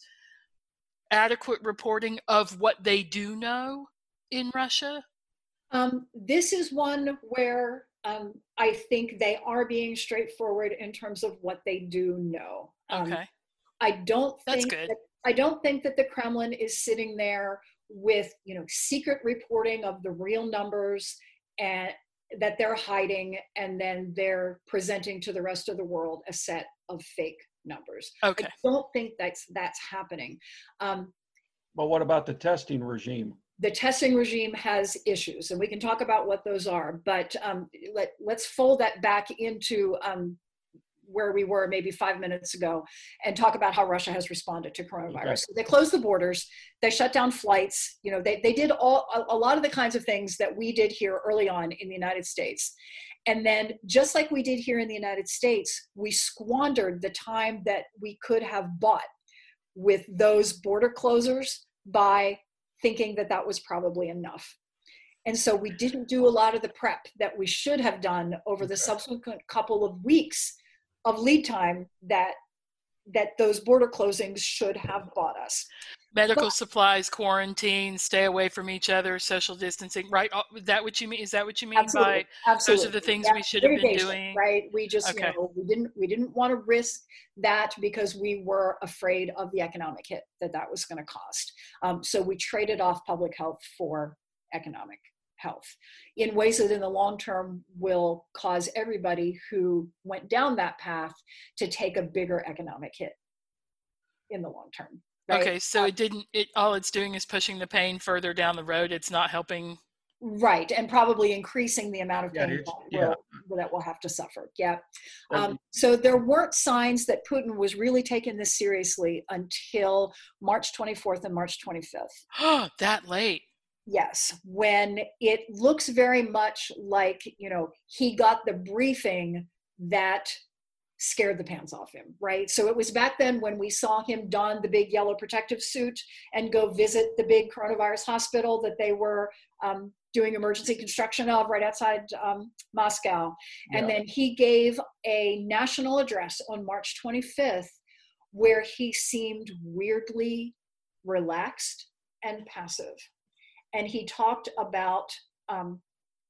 adequate reporting of what they do know in Russia? Um, this is one where um, I think they are being straightforward in terms of what they do know. Um, okay. I don't think That's good. That, I don't think that the Kremlin is sitting there with, you know, secret reporting of the real numbers and that they're hiding, and then they're presenting to the rest of the world a set of fake numbers. Okay. I don't think that's that's happening. Um, but what about the testing regime? The testing regime has issues, and we can talk about what those are, but um, let, let's fold that back into um, where we were maybe five minutes ago and talk about how Russia has responded to coronavirus. Okay. So they closed the borders, they shut down flights, you know, they, they did all a, a lot of the kinds of things that we did here early on in the United States. And then just like we did here in the United States, we squandered the time that we could have bought with those border closures by thinking that that was probably enough. And so we didn't do a lot of the prep that we should have done over the subsequent couple of weeks of lead time that that those border closings should have bought us. Medical but, supplies, quarantine, stay away from each other, social distancing, right? Is that what you mean? Is that what you mean absolutely, by absolutely. those are the things yeah, we should have been basic, doing? Right. We just, okay. you know, we didn't we didn't want to risk that because we were afraid of the economic hit that that was going to cost. Um, so we traded off public health for economic health in ways that in the long term will cause everybody who went down that path to take a bigger economic hit in the long term. Right? Okay, so it didn't, it all it's doing is pushing the pain further down the road. It's not helping. Right, and probably increasing the amount of pain yeah, that, yeah. we'll, that we'll have to suffer. Yeah. Um, so there weren't signs that Putin was really taking this seriously until March twenty-fourth and March twenty-fifth. Oh, that late. Yes, when it looks very much like, you know, he got the briefing that scared the pants off him, right? So it was back then when we saw him don the big yellow protective suit and go visit the big coronavirus hospital that they were um, doing emergency construction of right outside um, Moscow. And yeah. then he gave a national address on March twenty-fifth where he seemed weirdly relaxed and passive. And he talked about um,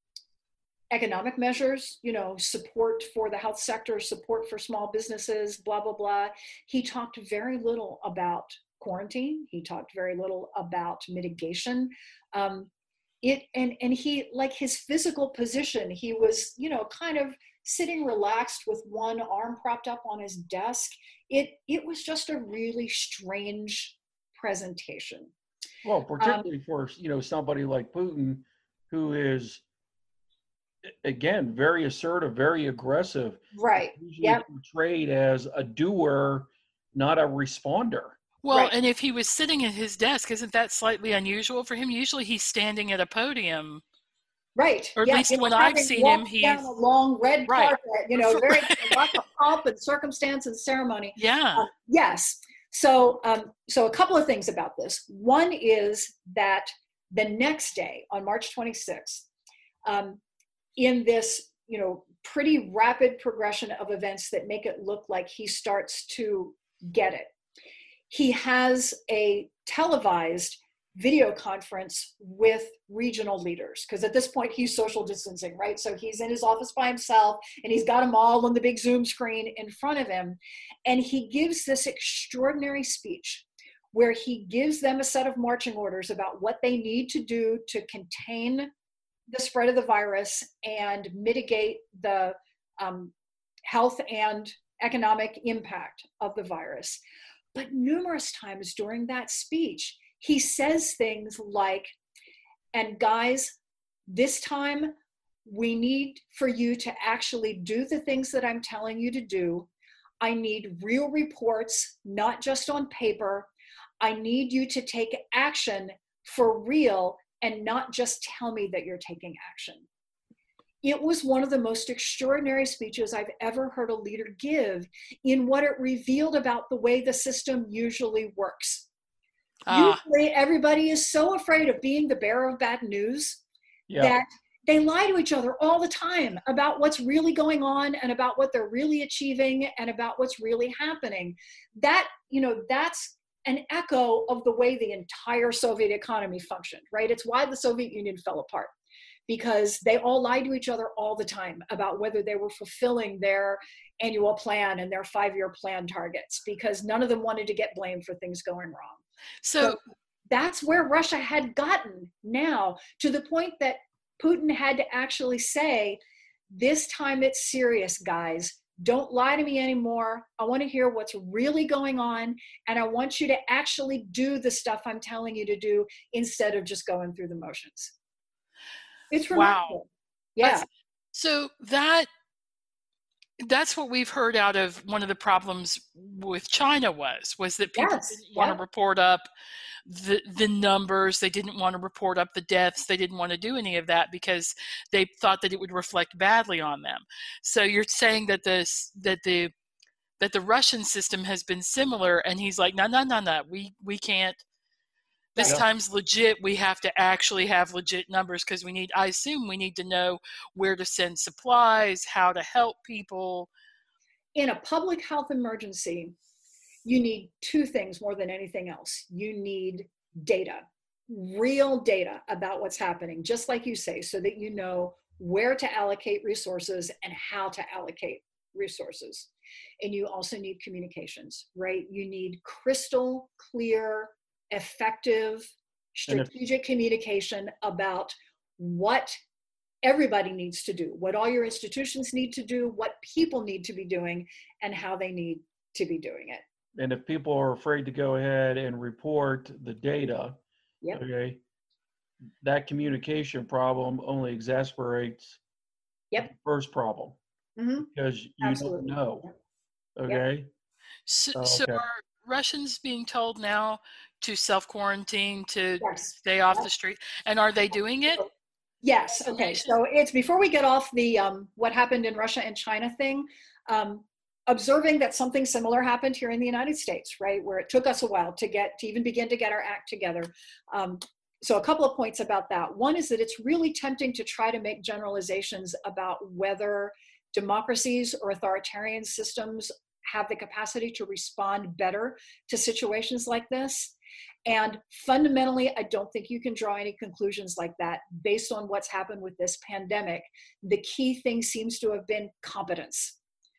economic measures, you know, support for the health sector, support for small businesses, blah, blah, blah. He talked very little about quarantine. He talked very little about mitigation. Um, it and, and he, like his physical position, he was, you know, kind of sitting relaxed with one arm propped up on his desk. It, it was just a really strange presentation. Well, particularly um, for, you know, somebody like Putin, who is, again, very assertive, very aggressive. Right. Usually yep. portrayed as a doer, not a responder. Well, right. and if he was sitting at his desk, isn't that slightly unusual for him? Usually he's standing at a podium. Right. Or at yeah, least you know, when I've having seen him, walked he's down a long red right. carpet, you know, very lots of pomp and circumstance and ceremony. Yeah. Um, yes. So, um, so a couple of things about this. One is that the next day, on March twenty-sixth, um, in this, you know, pretty rapid progression of events that make it look like he starts to get it, he has a televised video conference with regional leaders, because at this point he's social distancing, right? So he's in his office by himself and he's got them all on the big Zoom screen in front of him. And he gives this extraordinary speech where he gives them a set of marching orders about what they need to do to contain the spread of the virus and mitigate the um, health and economic impact of the virus. But numerous times during that speech, he says things like, and guys, this time we need for you to actually do the things that I'm telling you to do. I need real reports, not just on paper. I need you to take action for real and not just tell me that you're taking action. It was one of the most extraordinary speeches I've ever heard a leader give in what it revealed about the way the system usually works. Ah. Usually everybody is so afraid of being the bearer of bad news yeah. that they lie to each other all the time about what's really going on and about what they're really achieving and about what's really happening. That, you know, that's an echo of the way the entire Soviet economy functioned, right? It's why the Soviet Union fell apart, because they all lied to each other all the time about whether they were fulfilling their annual plan and their five-year plan targets, because none of them wanted to get blamed for things going wrong. So, so that's where Russia had gotten now, to the point that Putin had to actually say, this time it's serious, guys. Don't lie to me anymore. I want to hear what's really going on, and I want you to actually do the stuff I'm telling you to do instead of just going through the motions. It's remarkable. Wow. Yeah. That's, so that that's what we've heard out of one of the problems with China was, was that people yes, didn't want yeah. to report up the the numbers. They didn't want to report up the deaths. They didn't want to do any of that because they thought that it would reflect badly on them. So you're saying that this that the that the Russian system has been similar, and he's like, no, no, no, no, we we can't. This yeah. time's legit. We have to actually have legit numbers because we need, I assume we need to know where to send supplies, how to help people. In a public health emergency, you need two things more than anything else. You need data, real data about what's happening, just like you say, so that you know where to allocate resources and how to allocate resources. And you also need communications, right? You need crystal clear, effective, strategic communication about what everybody needs to do, what all your institutions need to do, what people need to be doing, and how they need to be doing it. And if people are afraid to go ahead and report the data, yep. okay, that communication problem only exasperates yep. the first problem mm-hmm. because you Absolutely. Don't know. Okay. Yep. So, okay. so are Russians being told now to self-quarantine, to yes. stay off yes. the street? And are they doing it? Yes. Okay. So it's before we get off the um, what happened in Russia and China thing, um, observing that something similar happened here in the United States, right, where it took us a while to get to even begin to get our act together. Um, so a couple of points about that. One is that it's really tempting to try to make generalizations about whether democracies or authoritarian systems have the capacity to respond better to situations like this. And fundamentally, I don't think you can draw any conclusions like that based on what's happened with this pandemic. The key thing seems to have been competence,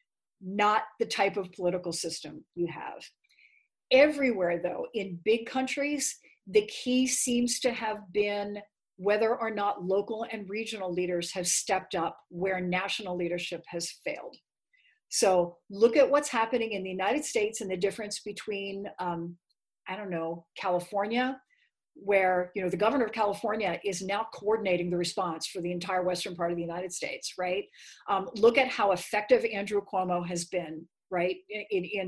not the type of political system you have. Everywhere, though, in big countries, the key seems to have been whether or not local and regional leaders have stepped up where national leadership has failed. So look at what's happening in the United States and the difference between, um, I don't know, California, where, you know, the governor of California is now coordinating the response for the entire western part of the United States, right? Um, look at how effective Andrew Cuomo has been, right, in, in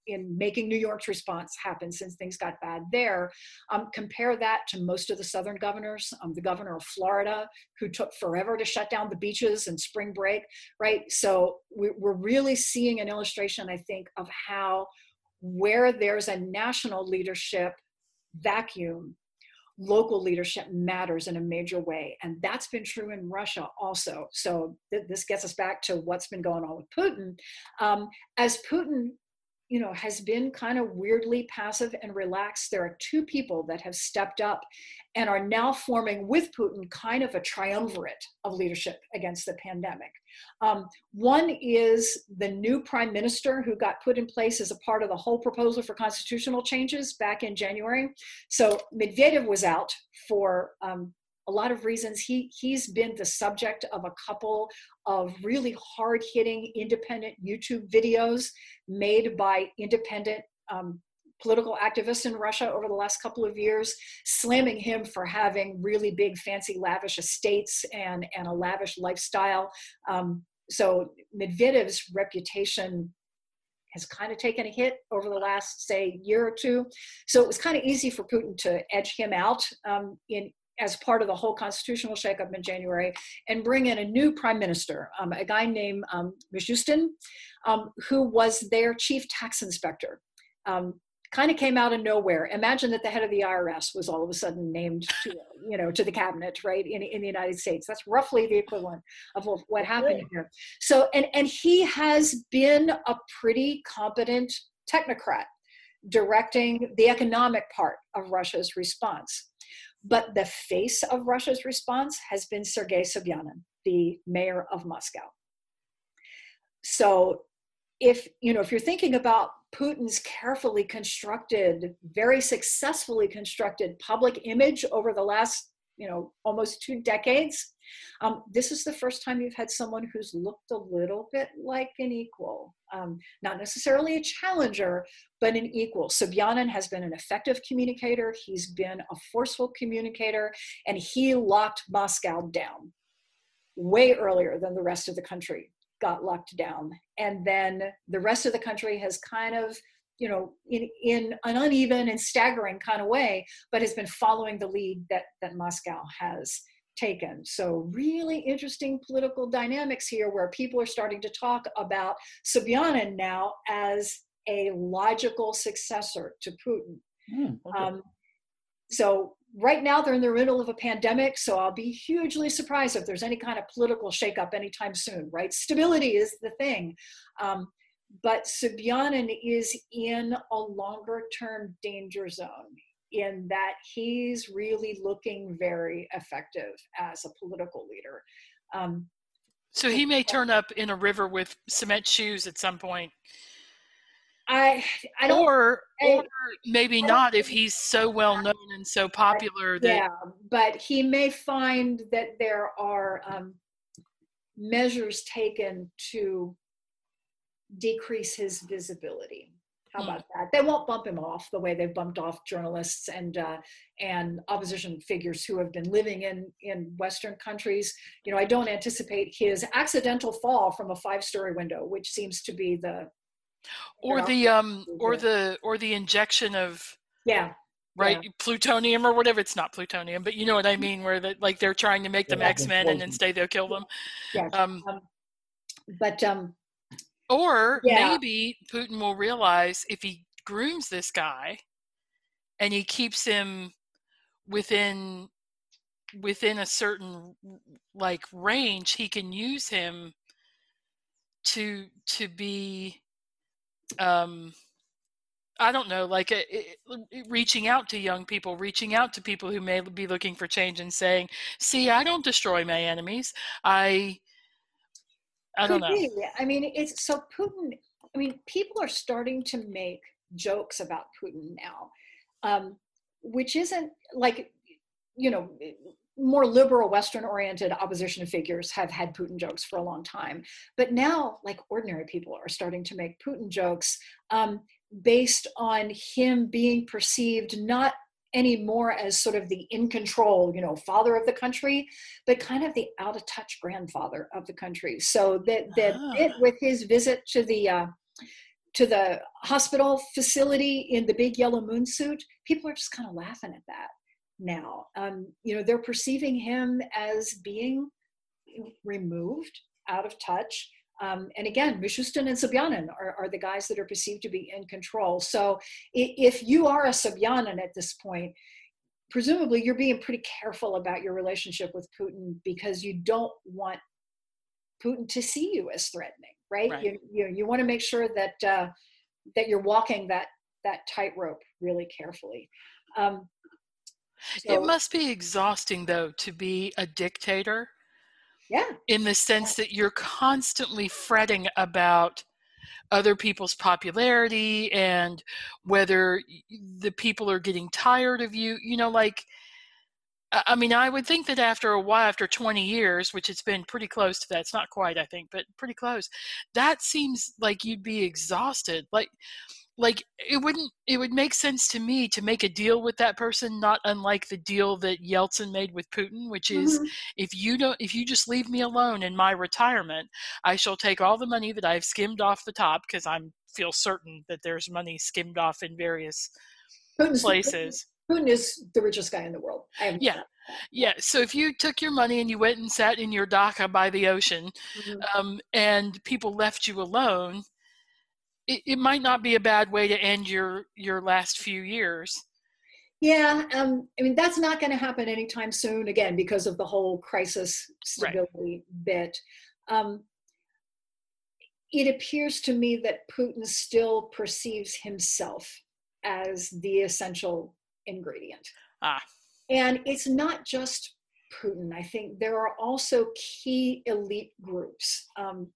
in making New York's response happen since things got bad there. Um, compare that to most of the southern governors. Um, the governor of Florida, who took forever to shut down the beaches and spring break, right? So we're really seeing an illustration, I think, of how where there's a national leadership vacuum, local leadership matters in a major way. And that's been true in Russia also. So th- this gets us back to what's been going on with Putin. Um, as Putin, you know, has been kind of weirdly passive and relaxed, there are two people that have stepped up and are now forming with Putin kind of a triumvirate of leadership against the pandemic. Um, one is the new prime minister who got put in place as a part of the whole proposal for constitutional changes back in January. So Medvedev was out for um, a lot of reasons. He, he's been the subject of a couple of really hard-hitting independent YouTube videos made by independent um, political activists in Russia over the last couple of years, slamming him for having really big, fancy, lavish estates and, and a lavish lifestyle. Um, so Medvedev's reputation has kind of taken a hit over the last, say, year or two. So it was kind of easy for Putin to edge him out um, in as part of the whole constitutional shakeup in January and bring in a new prime minister, um, a guy named um, Mishustin, um, who was their chief tax inspector. Um, kind of came out of nowhere. Imagine that the head of the I R S was all of a sudden named to, you know, to the cabinet, right, in, in the United States. That's roughly the equivalent of what happened here. So, and, and he has been a pretty competent technocrat directing the economic part of Russia's response. But the face of Russia's response has been Sergei Sobyanin, the mayor of Moscow. So if, you know, if you're thinking about Putin's carefully constructed, very successfully constructed public image over the last, you know, almost two decades, um, this is the first time you've had someone who's looked a little bit like an equal, um, not necessarily a challenger, but an equal. Sobyanin has been an effective communicator. He's been a forceful communicator, and he locked Moscow down way earlier than the rest of the country got locked down. And then the rest of the country has kind of, you know, in, in an uneven and staggering kind of way, but has been following the lead that, that Moscow has taken. So really interesting political dynamics here where people are starting to talk about Sobyanin now as a logical successor to Putin. Mm, okay. um, so right now they're in the middle of a pandemic, so I'll be hugely surprised if there's any kind of political shakeup anytime soon, right? Stability is the thing. Um, but Sobyanin is in a longer term danger zone in that he's really looking very effective as a political leader. Um, so he may turn up in a river with cement shoes at some point. I, I don't, or, I, or maybe not if he's so well known and so popular. That, yeah, but he may find that there are um, measures taken to decrease his visibility. How about mm. that? They won't bump him off the way they've bumped off journalists and uh, and opposition figures who have been living in, in Western countries. You know, I don't anticipate his accidental fall from a five-story window, which seems to be the or the um or the or the injection of yeah right yeah. plutonium or whatever. It's not plutonium, but you know what I mean, where that like they're trying to make them yeah, X-Men and instead they'll kill them. Yeah. Um, um but um or yeah. maybe Putin will realize if he grooms this guy and he keeps him within within a certain like range, he can use him to to be um I don't know, like it, it, reaching out to young people, reaching out to people who may be looking for change and saying, see, I don't destroy my enemies. I I don't Could know. Be. I mean, it's so Putin, I mean, people are starting to make jokes about Putin now, um, which isn't like, you know, more liberal Western-oriented opposition figures have had Putin jokes for a long time. But now, like, ordinary people are starting to make Putin jokes um, based on him being perceived not anymore as sort of the in control, you know, father of the country, but kind of the out of touch grandfather of the country. So that that ah. bit with his visit to the uh, to the hospital facility in the big yellow moon suit, people are just kind of laughing at that now. Um, you know, they're perceiving him as being removed, out of touch. Um, and again, Mishustin and Sobyanin are, are the guys that are perceived to be in control. So if you are a Sobyanin at this point, presumably you're being pretty careful about your relationship with Putin because you don't want Putin to see you as threatening, right? Right. You, you, you want to make sure that uh, that you're walking that that tightrope really carefully. Um, so, it must be exhausting, though, to be a dictator. Yeah. In the sense that you're constantly fretting about other people's popularity and whether the people are getting tired of you. You know, like, I mean, I would think that after a while, after twenty years, which it's been pretty close to that, it's not quite, I think, but pretty close, that seems like you'd be exhausted. Like, like it wouldn't, it would make sense to me to make a deal with that person, not unlike the deal that Yeltsin made with Putin, which is, mm-hmm. if you don't, if you just leave me alone in my retirement, I shall take all the money that I've skimmed off the top, because I feel certain that there's money skimmed off in various Putin's, places. Putin is the richest guy in the world. I have yeah. Yeah. So if you took your money and you went and sat in your dacha by the ocean, mm-hmm. um, and people left you alone, It, it might not be a bad way to end your, your last few years. Yeah, um, I mean, that's not going to happen anytime soon, again, because of the whole crisis stability right. bit. Um, it appears to me that Putin still perceives himself as the essential ingredient. Ah. And it's not just Putin. I think there are also key elite groups. Um,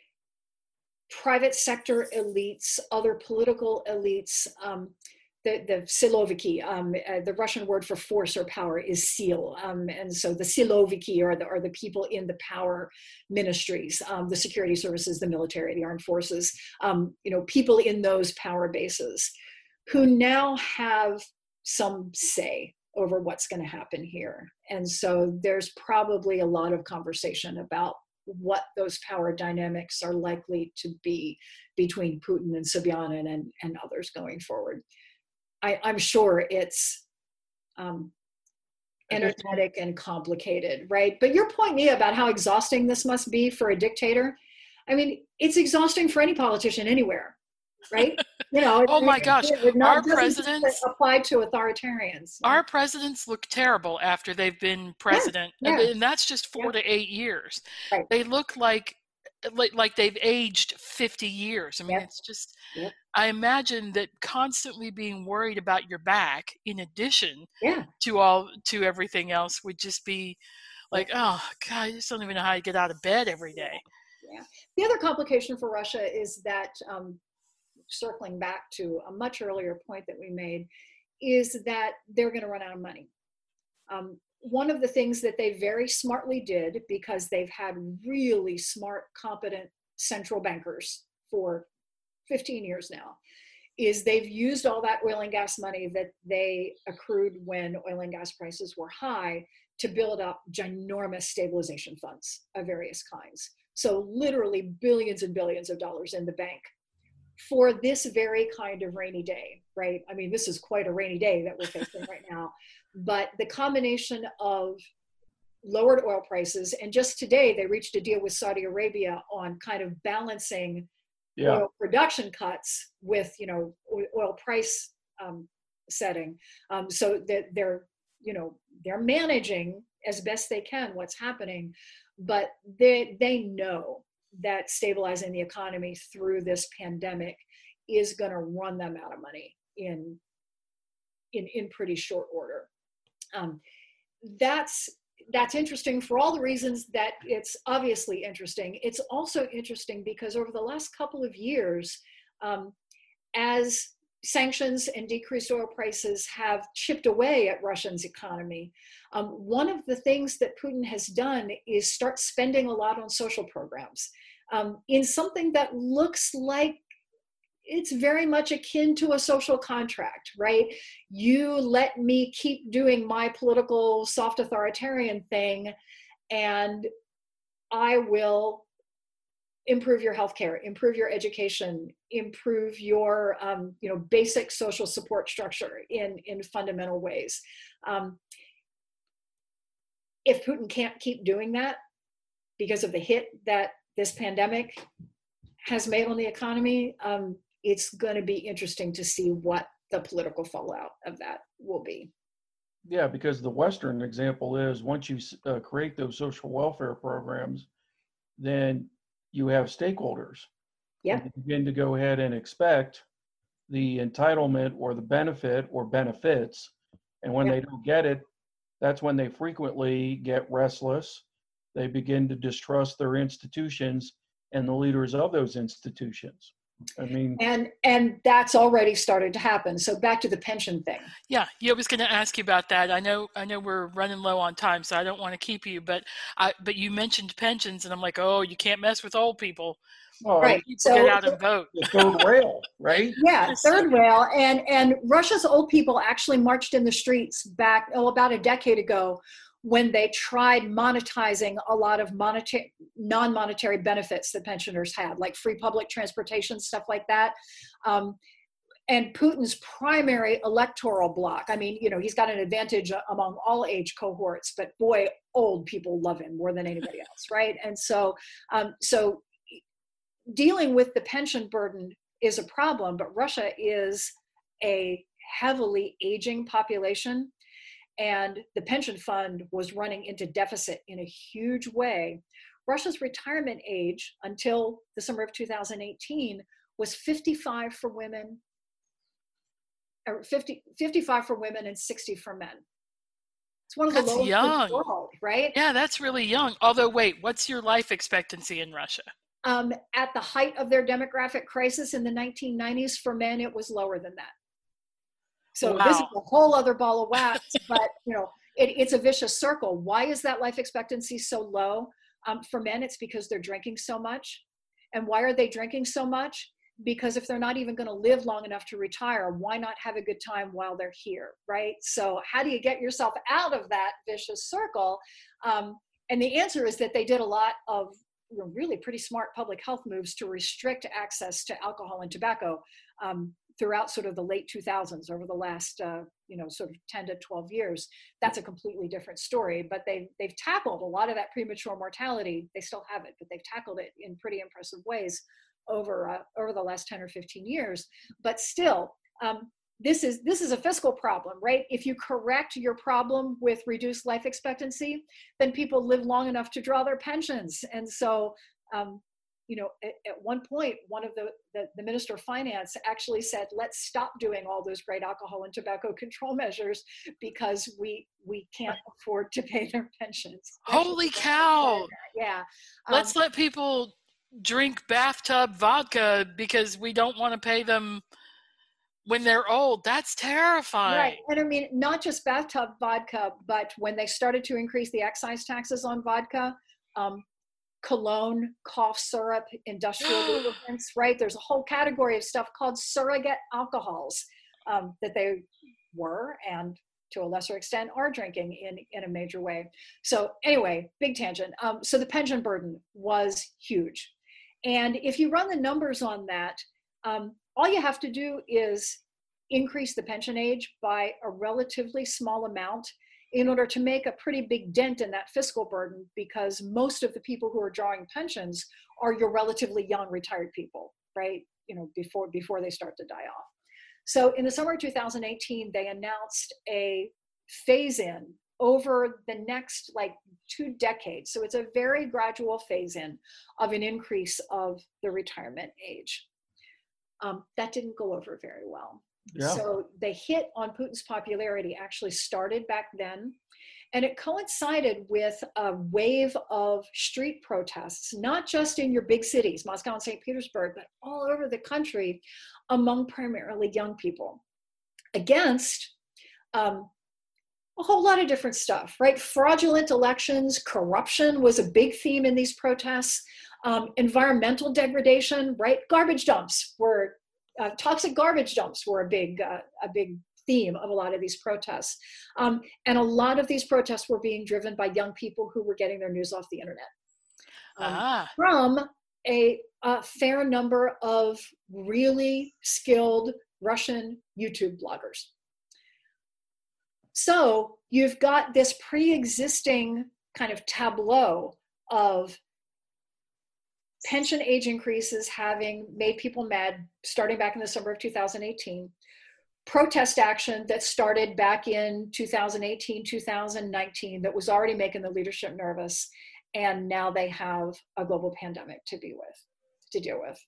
private sector elites, other political elites, um, the, the Siloviki, um, uh, the Russian word for force or power is SEAL. Um, and so the Siloviki are the, are the people in the power ministries, um, the security services, the military, the armed forces, um, you know, people in those power bases who now have some say over what's going to happen here. And so there's probably a lot of conversation about what those power dynamics are likely to be between Putin and Sobyanin and, and others going forward. I, I'm sure it's um, energetic and complicated, right? But your point, Nia, about how exhausting this must be for a dictator, I mean, it's exhausting for any politician anywhere, right? You know, oh my it, gosh, it, it not, our presidents apply to authoritarians. Our know? presidents look terrible after they've been president, yeah, yeah. and that's just four yeah. to eight years. Right. They look like, like like they've aged fifty years. I mean, yep. it's just. Yep. I imagine that constantly being worried about your back, in addition yeah. to all to everything else, would just be like, yep. oh God, I just don't even know how to get out of bed every day. Yeah. The other complication for Russia is that. Um, circling back to a much earlier point that we made, is that they're going to run out of money. Um, one of the things that they very smartly did, because they've had really smart, competent central bankers for fifteen years now, is they've used all that oil and gas money that they accrued when oil and gas prices were high to build up ginormous stabilization funds of various kinds. So literally billions and billions of dollars in the bank for this very kind of rainy day, right? I mean, this is quite a rainy day that we're facing right now. But the combination of lowered oil prices, and just today they reached a deal with Saudi Arabia on kind of balancing yeah. oil production cuts with, you know, oil price um, setting, um, so that they're, you know, they're managing as best they can what's happening, but they they know that stabilizing the economy through this pandemic is going to run them out of money in in in pretty short order. Um, that's that's interesting for all the reasons that it's obviously interesting. It's also interesting because over the last couple of years, um, as sanctions and decreased oil prices have chipped away at Russia's economy, um, one of the things that Putin has done is start spending a lot on social programs um, in something that looks like it's very much akin to a social contract, right? You let me keep doing my political soft authoritarian thing, and I will improve your healthcare, improve your education, improve your um, you know, basic social support structure in, in fundamental ways. Um, if Putin can't keep doing that because of the hit that this pandemic has made on the economy, um, it's going to be interesting to see what the political fallout of that will be. Yeah, because the Western example is once you uh, create those social welfare programs, then you have stakeholders. Yeah. And you begin to go ahead and expect the entitlement or the benefit or benefits. And when Yep. they don't get it, that's when they frequently get restless. They begin to distrust their institutions and the leaders of those institutions. I mean, and and that's already started to happen. So back to the pension thing. Yeah, yeah, I was going to ask you about that. I know, I know, we're running low on time, so I don't want to keep you. But I, but you mentioned pensions, and I'm like, oh, you can't mess with old people. well, Right. People So get out and vote. the third rail, right? yeah, third rail, and and Russia's old people actually marched in the streets back oh about a decade ago, when they tried monetizing a lot of monetary, non-monetary benefits that pensioners had, like free public transportation, stuff like that. Um, and Putin's primary electoral bloc, I mean, you know, he's got an advantage among all age cohorts, but boy, old people love him more than anybody else, right? And so, um, so dealing with the pension burden is a problem, but Russia is a heavily aging population. And the pension fund was running into deficit in a huge way. Russia's retirement age until the summer of two thousand eighteen was fifty-five for women, or fifty, fifty-five for women and sixty for men. It's one of the That's lowest young. in the world, right? Yeah, that's really young. Although, wait, what's your life expectancy in Russia? Um, at the height of their demographic crisis in the nineteen nineties, for men, it was lower than that. So Wow. this is a whole other ball of wax, but you know, it, it's a vicious circle. Why is that life expectancy so low? Um, for men, it's because they're drinking so much. And why are they drinking so much? Because if they're not even going to live long enough to retire, why not have a good time while they're here, right? So how do you get yourself out of that vicious circle? Um, and the answer is that they did a lot of you know, really pretty smart public health moves to restrict access to alcohol and tobacco um, throughout sort of the late two thousands, over the last, uh, you know, sort of ten to twelve years. That's a completely different story, but they've, they've tackled a lot of that premature mortality. They still have it, but they've tackled it in pretty impressive ways over, uh, over the last ten or fifteen years. But still, um, this is, this is a fiscal problem, right? If you correct your problem with reduced life expectancy, then people live long enough to draw their pensions. And so, um, you know, at, at one point, one of the, the, the Minister of Finance actually said, let's stop doing all those great alcohol and tobacco control measures because we we can't afford to pay their pensions. Holy cow. Yeah. Let's um, let people drink bathtub vodka because we don't want to pay them when they're old. That's terrifying. Right. And I mean, not just bathtub vodka, but when they started to increase the excise taxes on vodka, um, cologne, cough syrup, industrial lubricants, right? There's a whole category of stuff called surrogate alcohols um, that they were, and to a lesser extent are drinking in, in a major way. So anyway, big tangent. Um, so the pension burden was huge. And if you run the numbers on that, um, all you have to do is increase the pension age by a relatively small amount in order to make a pretty big dent in that fiscal burden, because most of the people who are drawing pensions are your relatively young retired people, right? You know, before, before they start to die off. So in the summer of two thousand eighteen, they announced a phase-in over the next like two decades. So it's a very gradual phase-in of an increase of the retirement age. Um, that didn't go over very well. Yeah. So the hit on Putin's popularity actually started back then. And it coincided with a wave of street protests, not just in your big cities, Moscow and Saint Petersburg, but all over the country among primarily young people against um, a whole lot of different stuff, right? Fraudulent elections, corruption was a big theme in these protests, um, environmental degradation, right? Garbage dumps were Uh, toxic garbage dumps were a big, uh, a big theme of a lot of these protests. Um, and a lot of these protests were being driven by young people who were getting their news off the internet. Um, ah. From a, a fair number of really skilled Russian YouTube bloggers. So you've got this pre-existing kind of tableau of pension age increases having made people mad starting back in the summer of two thousand eighteen, protest action that started back in two thousand eighteen, two thousand nineteen that was already making the leadership nervous, and now they have a global pandemic to be with, to deal with.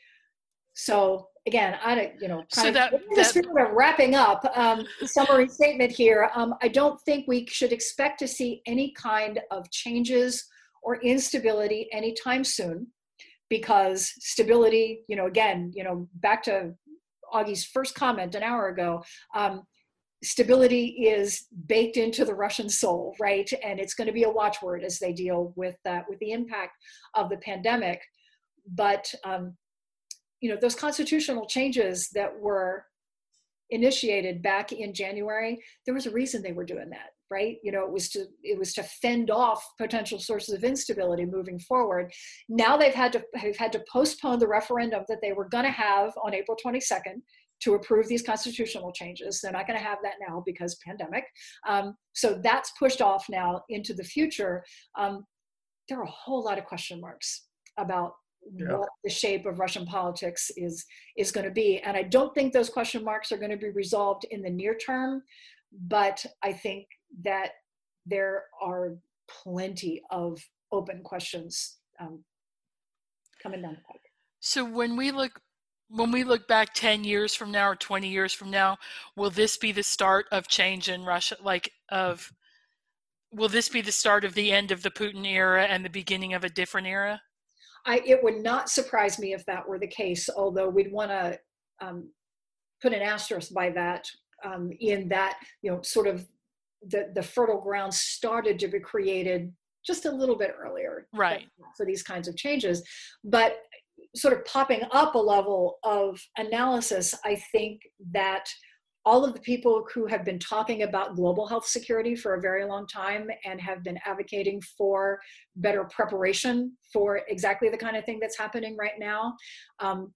So again, I don't, you know, kind so of that, in the that spirit of wrapping up, um, summary statement here. Um, I don't think we should expect to see any kind of changes or instability anytime soon, because stability, you know, again, you know, back to Augie's first comment an hour ago, um, stability is baked into the Russian soul, right? And it's going to be a watchword as they deal with that, with the impact of the pandemic. But um, you know, those constitutional changes that were initiated back in January, there was a reason they were doing that, right? You know, it was to it was to fend off potential sources of instability moving forward. Now they've had to have had to postpone the referendum that they were going to have on April twenty-second to approve these constitutional changes. They're not going to have that now because pandemic. Um, so that's pushed off now into the future. Um, there are a whole lot of question marks about yeah. what the shape of Russian politics is is going to be. And I don't think those question marks are going to be resolved in the near term, but I think that there are plenty of open questions um, coming down the pike. So when we look when we look back ten years from now or twenty years from now, will this be the start of change in Russia? Like of will this be the start of the end of the Putin era and the beginning of a different era? I, it would not surprise me if that were the case, although we'd want to um, put an asterisk by that um, in that, you know, sort of the, the fertile ground started to be created just a little bit earlier right. for these kinds of changes. But sort of popping up a level of analysis, I think that all of the people who have been talking about global health security for a very long time and have been advocating for better preparation for exactly the kind of thing that's happening right now, um,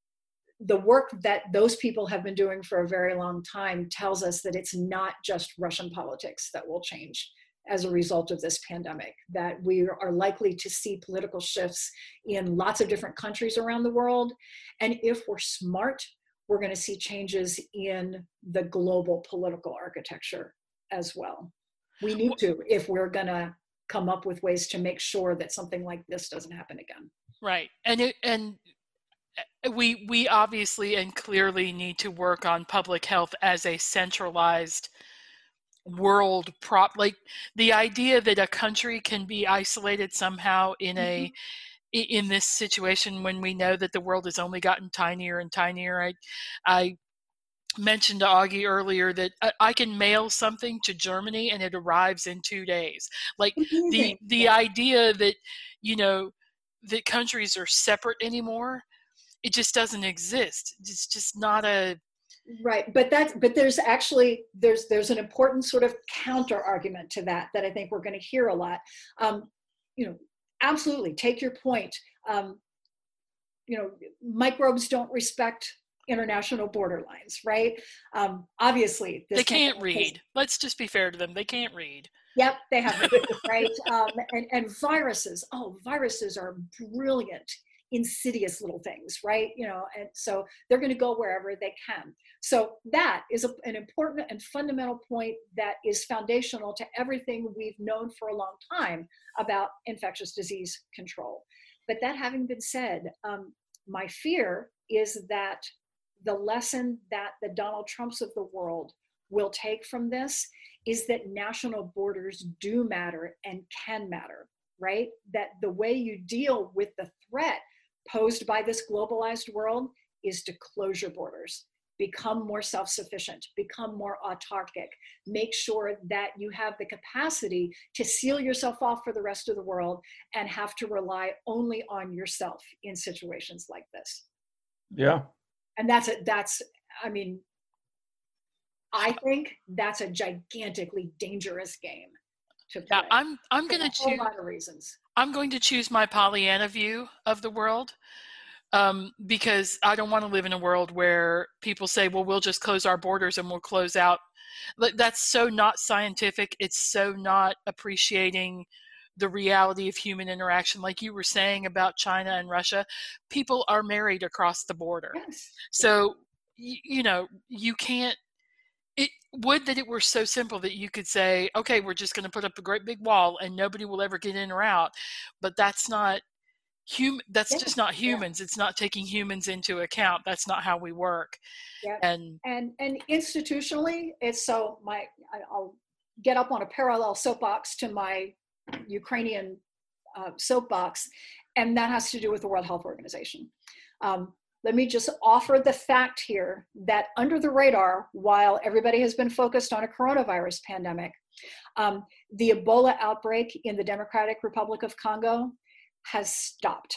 the work that those people have been doing for a very long time tells us that it's not just Russian politics that will change as a result of this pandemic, that we are likely to see political shifts in lots of different countries around the world. And if we're smart, we're going to see changes in the global political architecture as well. We need to, if we're going to come up with ways to make sure that something like this doesn't happen again. Right. And it, and we we obviously and clearly need to work on public health as a centralized world prop. Like the idea that a country can be isolated somehow in a mm-hmm. in this situation when we know that the world has only gotten tinier and tinier. I, I mentioned to Augie earlier that I, I can mail something to Germany and it arrives in two days. Like the the idea that, you know, that countries are separate anymore, it just doesn't exist. It's just not a right. But that's but there's actually there's there's an important sort of counter argument to that that I think we're going to hear a lot. Um, you know. Absolutely, take your point. Um, you know, microbes don't respect international border lines, right? Um, obviously, this they can't read. Has, Let's just be fair to them. They can't read. Yep, they have right. Um, and, and viruses. Oh, viruses are brilliant, insidious little things, right? You know, and so they're going to go wherever they can. So that is a, an important and fundamental point that is foundational to everything we've known for a long time about infectious disease control. But that having been said, um, my fear is that the lesson that the Donald Trumps of the world will take from this is that national borders do matter and can matter, right? That the way you deal with the threat posed by this globalized world is to close your borders, become more self-sufficient, become more autarkic, make sure that you have the capacity to seal yourself off for the rest of the world and have to rely only on yourself in situations like this. Yeah. And that's a, that's, I mean, I think that's a gigantically dangerous game to play. Yeah, I'm I'm for going to a whole choose. lot of reasons. I'm going to choose my Pollyanna view of the world, um, because I don't want to live in a world where people say, well, we'll just close our borders and we'll close out. That's so not scientific. It's so not appreciating the reality of human interaction. Like you were saying about China and Russia, people are married across the border. Yes. So, you, you know, you can't, it would that it were so simple that you could say, okay, we're just going to put up a great big wall and nobody will ever get in or out. But that's not human. That's Yeah. just not humans. Yeah. It's not taking humans into account. That's not how we work. Yeah. And, and, and institutionally, it's so my, I'll get up on a parallel soapbox to my Ukrainian uh, soapbox, and that has to do with the World Health Organization. Um, Let me just offer the fact here that under the radar, while everybody has been focused on a coronavirus pandemic, um, the Ebola outbreak in the Democratic Republic of Congo has stopped.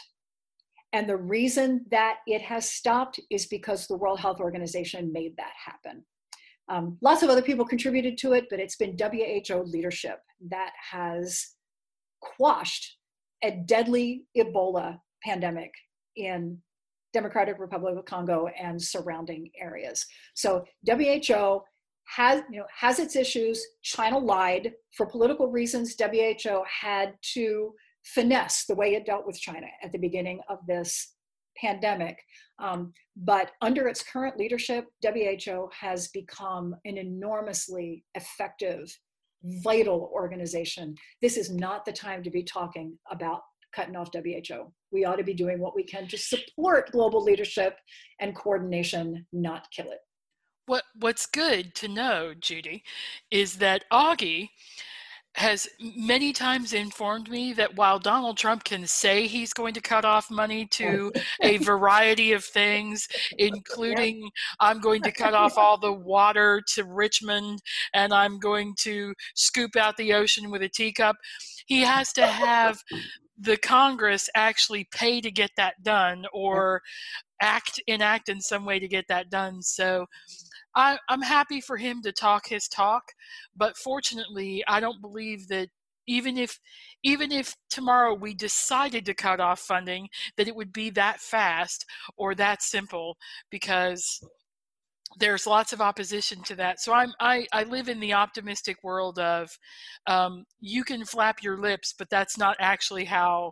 And the reason that it has stopped is because the World Health Organization made that happen. Um, lots of other people contributed to it, but it's been W H O leadership that has quashed a deadly Ebola pandemic in Democratic Republic of Congo and surrounding areas. So W H O has, you know, has its issues. China lied for political reasons. W H O had to finesse the way it dealt with China at the beginning of this pandemic. Um, but under its current leadership, W H O has become an enormously effective, vital organization. This is not the time to be talking about cutting off W H O. We ought to be doing what we can to support global leadership and coordination, not kill it. What What's good to know, Judy, is that Augie has many times informed me that while Donald Trump can say he's going to cut off money to a variety of things, including yep. I'm going to cut off all the water to Richmond and I'm going to scoop out the ocean with a teacup, he has to have the Congress actually pay to get that done or act enact in some way to get that done. So I, I'm happy for him to talk his talk, but fortunately, I don't believe that even if even if tomorrow we decided to cut off funding, that it would be that fast or that simple, because there's lots of opposition to that. So I'm, I, I live in the optimistic world of um, you can flap your lips, but that's not actually how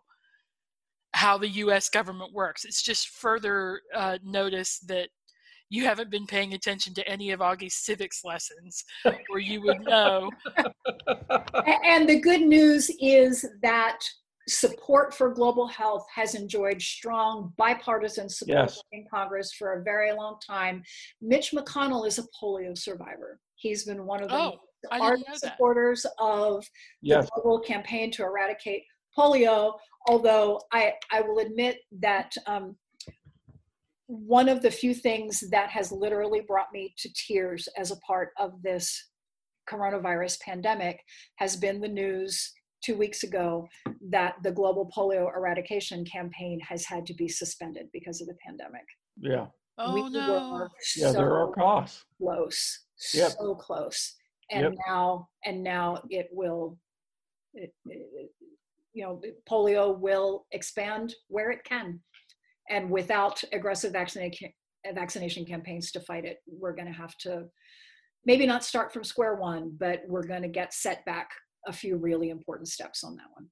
how the U S government works. It's just further uh, notice that you haven't been paying attention to any of Augie's civics lessons, or you would know. And the good news is that support for global health has enjoyed strong bipartisan support yes. in Congress for a very long time. Mitch McConnell is a polio survivor. He's been one of the oh, ardent supporters of yes. the global campaign to eradicate polio, although I, I will admit that um, one of the few things that has literally brought me to tears as a part of this coronavirus pandemic has been the news two weeks ago that the global polio eradication campaign has had to be suspended because of the pandemic. Yeah. Oh, we no. were yeah, so there are costs. Close. Yep. So close. And yep. now, and now it will, it, it, you know, polio will expand where it can. And without aggressive vaccination vaccination campaigns to fight it, we're going to have to maybe not start from square one, but we're going to get set back a few really important steps on that one.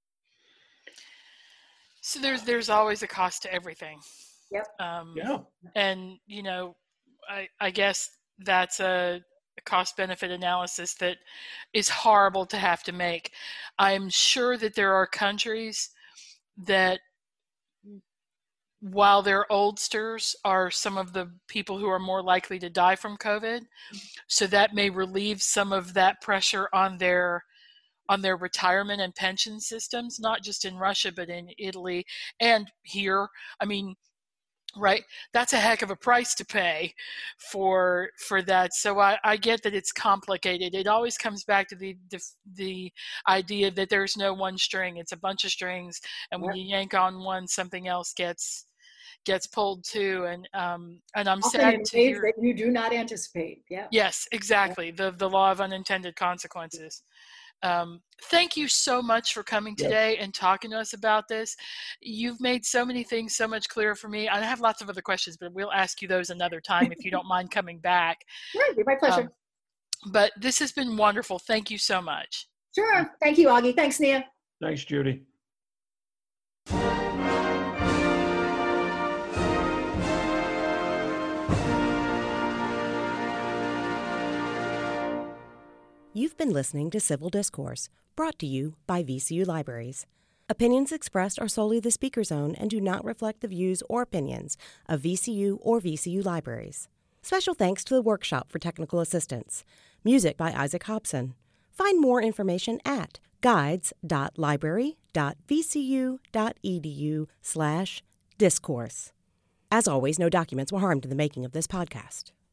So there's there's always a cost to everything. Yep. Um, yeah. And you know, I I guess that's a, a cost-benefit analysis that is horrible to have to make. I'm sure that there are countries that, while their oldsters are some of the people who are more likely to die from COVID, so that may relieve some of that pressure on their on their retirement and pension systems, not just in Russia, but in Italy and here. I mean, right, that's a heck of a price to pay for for that. So I, I get that it's complicated. It always comes back to the, the the idea that there's no one string. It's a bunch of strings, and when you yank on one, something else gets gets pulled too. And um and I'm Often sad in to ways hear that you do not anticipate. Yeah. Yes, exactly. The the law of unintended consequences. Um, thank you so much for coming today yes. and talking to us about this. You've made so many things so much clearer for me. I have lots of other questions, but we'll ask you those another time if you don't mind coming back. Sure, it'd be my pleasure. Um, but this has been wonderful. Thank you so much. Sure. Thank you, Augie. Thanks, Nia. Thanks, Judy. You've been listening to Civil Discourse, brought to you by V C U Libraries. Opinions expressed are solely the speaker's own and do not reflect the views or opinions of V C U or V C U Libraries. Special thanks to the Workshop for Technical Assistance. Music by Isaac Hobson. Find more information at guides.library.vcu.edu slash discourse. As always, no documents were harmed in the making of this podcast.